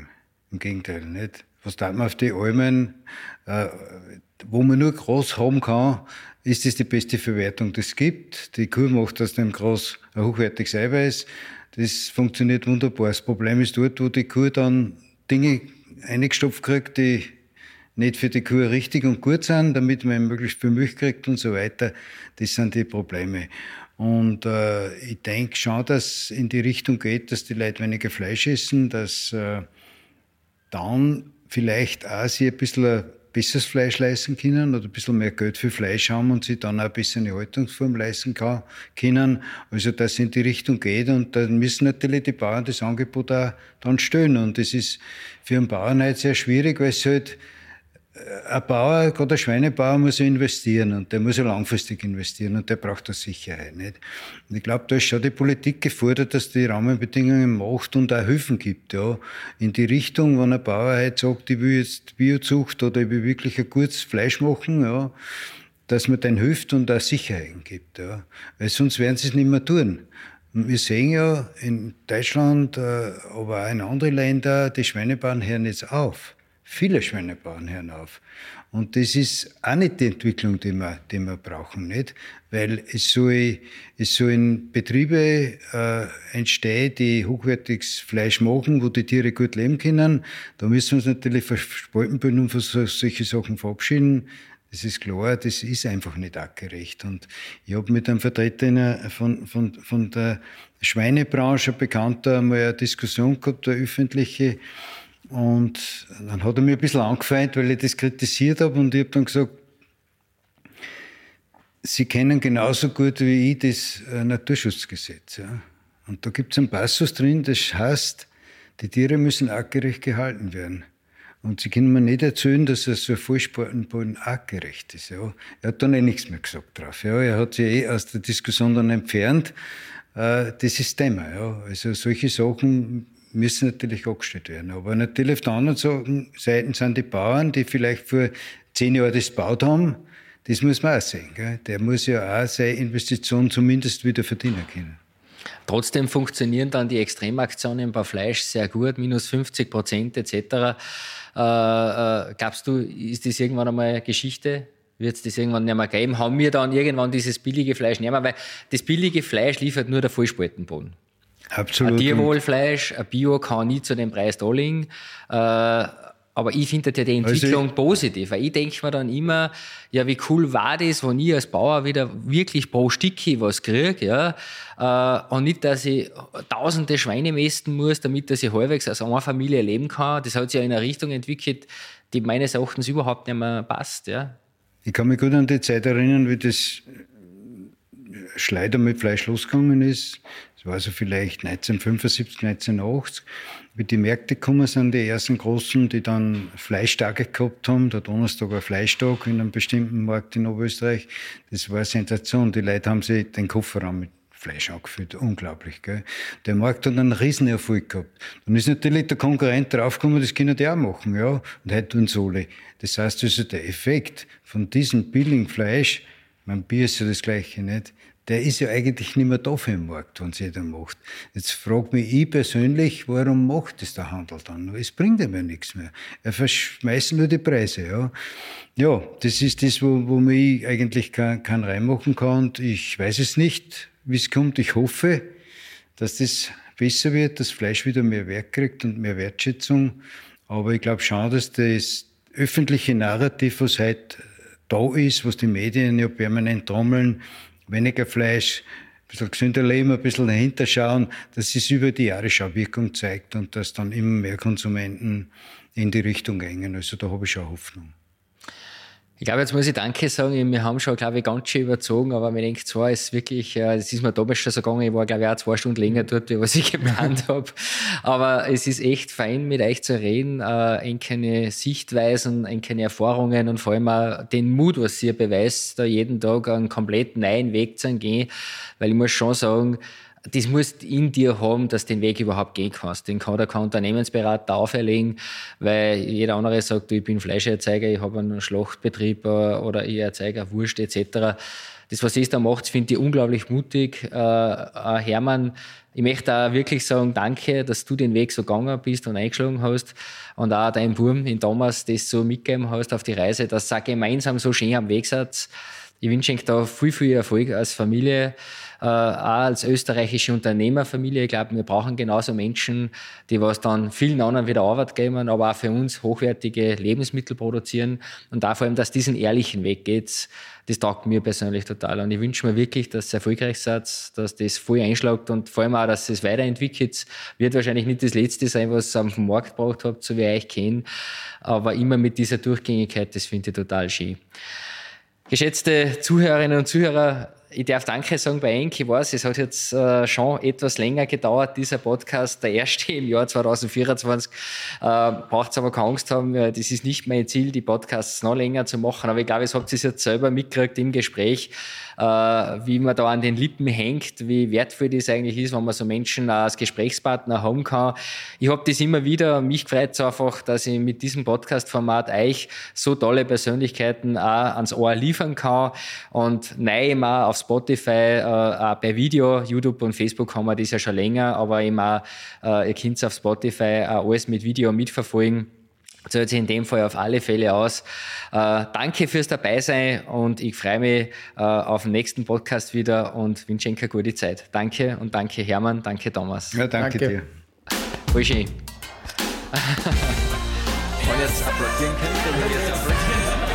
Im Gegenteil, nicht? Was tut man auf die Almen, äh, wo man nur Gras haben kann, ist das die beste Verwertung, die es gibt. Die Kuh macht aus dem Gras ein hochwertiges Eiweiß. Das funktioniert wunderbar. Das Problem ist dort, wo die Kuh dann Dinge eingestopft kriegt, die nicht für die Kuh richtig und gut sind, damit man möglichst viel Milch kriegt und so weiter. Das sind die Probleme. Und äh, ich denke schon, dass es in die Richtung geht, dass die Leute weniger Fleisch essen, dass äh, dann vielleicht auch sie ein bisschen ein besseres Fleisch leisten können oder ein bisschen mehr Geld für Fleisch haben und sich dann auch ein bisschen eine Haltungsform leisten kann, können. Also dass es in die Richtung geht und dann müssen natürlich die Bauern das Angebot auch dann stellen. Und das ist für einen Bauern halt sehr schwierig, weil es halt ein Bauer, gerade ein Schweinebauer, muss ja investieren und der muss ja langfristig investieren und der braucht da Sicherheit. Nicht? Und ich glaube, da ist schon die Politik gefordert, dass die Rahmenbedingungen macht und auch Hilfen gibt. Ja. In die Richtung, wenn ein Bauer halt sagt, ich will jetzt Biozucht oder ich will wirklich ein gutes Fleisch machen, ja, dass man denen hilft und auch Sicherheiten gibt. Ja. Weil sonst werden sie es nicht mehr tun. Und wir sehen ja in Deutschland, aber auch in anderen Ländern, die Schweinebauern hören jetzt auf. Viele Schweinebauern hören auf. Und das ist auch nicht die Entwicklung, die wir, die wir brauchen, nicht? Weil es soll, es sollen Betriebe äh, entstehen, die hochwertiges Fleisch machen, wo die Tiere gut leben können. Da müssen wir uns natürlich von Spaltenbildung und von so, solche Sachen verabschieden. Das ist klar, das ist einfach nicht artgerecht. Und ich habe mit einem Vertreter von, von, von der Schweinebranche, ein Bekannter, einmal eine Diskussion gehabt, eine öffentliche. Und dann hat er mir ein bisschen angefeindet, weil ich das kritisiert habe. Und ich habe dann gesagt, Sie kennen genauso gut wie ich das Naturschutzgesetz. Ja? Und da gibt es einen Passus drin, das heißt, die Tiere müssen artgerecht gehalten werden. Und Sie können mir nicht erzählen, dass er so ein Vollspartenboden artgerecht ist. Ja? Er hat dann eh nichts mehr gesagt drauf. Ja? Er hat sich eh aus der Diskussion dann entfernt. Äh, das ist das Thema. Ja? Also solche Sachen müssen natürlich abgestellt werden. Aber natürlich auf der anderen Seite sind die Bauern, die vielleicht vor zehn Jahren das gebaut haben, das muss man auch sehen. Gell? Der muss ja auch seine Investition zumindest wieder verdienen können. Trotzdem funktionieren dann die Extremaktionen bei Fleisch sehr gut, minus fünfzig Prozent et cetera. Äh, äh, glaubst du, ist das irgendwann einmal Geschichte? Wird es das irgendwann nicht mehr geben? Haben wir dann irgendwann dieses billige Fleisch nicht mehr? Weil das billige Fleisch liefert nur der Vollspaltenboden. Absolut. Ein Tierwohlfleisch, ein Bio kann nie zu dem Preis da liegen. Äh, aber ich finde ja die Entwicklung also positiv. Weil ich denke mir dann immer, ja, wie cool war das, wenn ich als Bauer wieder wirklich pro Stückchen was kriege, ja, äh, und nicht, dass ich tausende Schweine mästen muss, damit dass ich halbwegs als eine Familie leben kann. Das hat sich ja in eine Richtung entwickelt, die meines Erachtens überhaupt nicht mehr passt, ja. Ich kann mich gut an die Zeit erinnern, wie das Schleider mit Fleisch losgegangen ist. Das war so vielleicht neunzehnhundertfünfundsiebzig, neunzehnhundertachtzig, wie die Märkte gekommen sind, die ersten großen, die dann Fleischtage gehabt haben. Der Donnerstag war Fleischtag in einem bestimmten Markt in Oberösterreich. Das war eine Sensation. Die Leute haben sich den Kofferraum mit Fleisch angefüllt. Unglaublich, gell? Der Markt hat einen Riesenerfolg gehabt. Dann ist natürlich der Konkurrent draufgekommen, das können die auch machen, ja. Und heute tun es alle. Das heißt also, der Effekt von diesem billigen Fleisch, mein Bier ist ja das Gleiche, nicht? Der ist ja eigentlich nicht mehr da für den Markt, wenn es jeder macht. Jetzt frage mich ich persönlich, warum macht das der Handel dann? Es bringt ihm ja nichts mehr. Er verschmeißt nur die Preise. Ja, ja, das ist das, wo, wo man ich eigentlich kein, kein reinmachen kann. Und ich weiß es nicht, wie es kommt. Ich hoffe, dass das besser wird, dass Fleisch wieder mehr Wert kriegt und mehr Wertschätzung. Aber ich glaube schon, dass das öffentliche Narrativ, was heute da ist, was die Medien ja permanent trommeln, weniger Fleisch, ein bisschen gesünder leben, ein bisschen dahinter schauen, dass es über die Jahre schon Wirkung zeigt und dass dann immer mehr Konsumenten in die Richtung gehen. Also da habe ich schon Hoffnung. Ich glaube, jetzt muss ich Danke sagen. Wir haben schon, glaube ich, ganz schön überzogen, aber mir denkt zwar, ist wirklich, das ist mir damals schon so gegangen, ich war, glaube ich, auch zwei Stunden länger dort, wie was ich geplant habe. Aber es ist echt fein, mit euch zu reden, äh, keine Sichtweisen, keine Erfahrungen und vor allem auch den Mut, was ihr beweist, da jeden Tag einen komplett neuen Weg zu gehen. Weil ich muss schon sagen, das musst in dir haben, dass du den Weg überhaupt gehen kannst. Den kann der Unternehmensberater auferlegen, weil jeder andere sagt, du, ich bin Fleischerzeuger, ich habe einen Schlachtbetrieb oder ich erzeuge Wurst et cetera. das, was es da macht, finde ich unglaublich mutig. Äh, äh, Hermann, ich möchte auch wirklich sagen, danke, dass du den Weg so gegangen bist und eingeschlagen hast und auch dein Wurm in Thomas das so mitgegeben hast auf die Reise, dass ihr auch gemeinsam so schön am Weg seid. Ich wünsche euch da viel, viel Erfolg als Familie, äh, auch als österreichische Unternehmerfamilie. Ich glaube, wir brauchen genauso Menschen, die was dann vielen anderen wieder Arbeit geben, aber auch für uns hochwertige Lebensmittel produzieren und auch vor allem, dass diesen ehrlichen Weg geht. Das taugt mir persönlich total. Und ich wünsche mir wirklich, dass ihr erfolgreich seid, dass das voll einschlägt und vor allem auch, dass es weiterentwickelt. Wird wahrscheinlich nicht das Letzte sein, was ihr auf den Markt gebracht habt, so wie ich euch kenne, aber immer mit dieser Durchgängigkeit, das finde ich total schön. Geschätzte Zuhörerinnen und Zuhörer, ich darf Danke sagen bei Enk. Ich weiß, es hat jetzt äh, schon etwas länger gedauert, dieser Podcast, der erste im Jahr zwanzig vierundzwanzig. Äh, braucht aber keine Angst haben, das ist nicht mein Ziel, die Podcasts noch länger zu machen. Aber ich glaube, ihr habt es jetzt selber mitgekriegt im Gespräch, äh, wie man da an den Lippen hängt, wie wertvoll das eigentlich ist, wenn man so Menschen als Gesprächspartner haben kann. Ich habe das immer wieder, mich freut es einfach, dass ich mit diesem Podcast-Format euch so tolle Persönlichkeiten auch ans Ohr liefern kann und neu immer auf Spotify, äh, auch bei Video, YouTube und Facebook haben wir das ja schon länger, aber immer, äh, ihr könnt auf Spotify auch alles mit Video mitverfolgen. Zahlt sich in dem Fall auf alle Fälle aus. Äh, danke fürs Dabeisein und ich freue mich äh, auf den nächsten Podcast wieder und wünsche euch eine gute Zeit. Danke und danke Hermann, danke Thomas. Ja, danke, danke. dir. Voll schön. Wenn ich jetzt applaudieren könnte, würde ich jetzt applaudieren.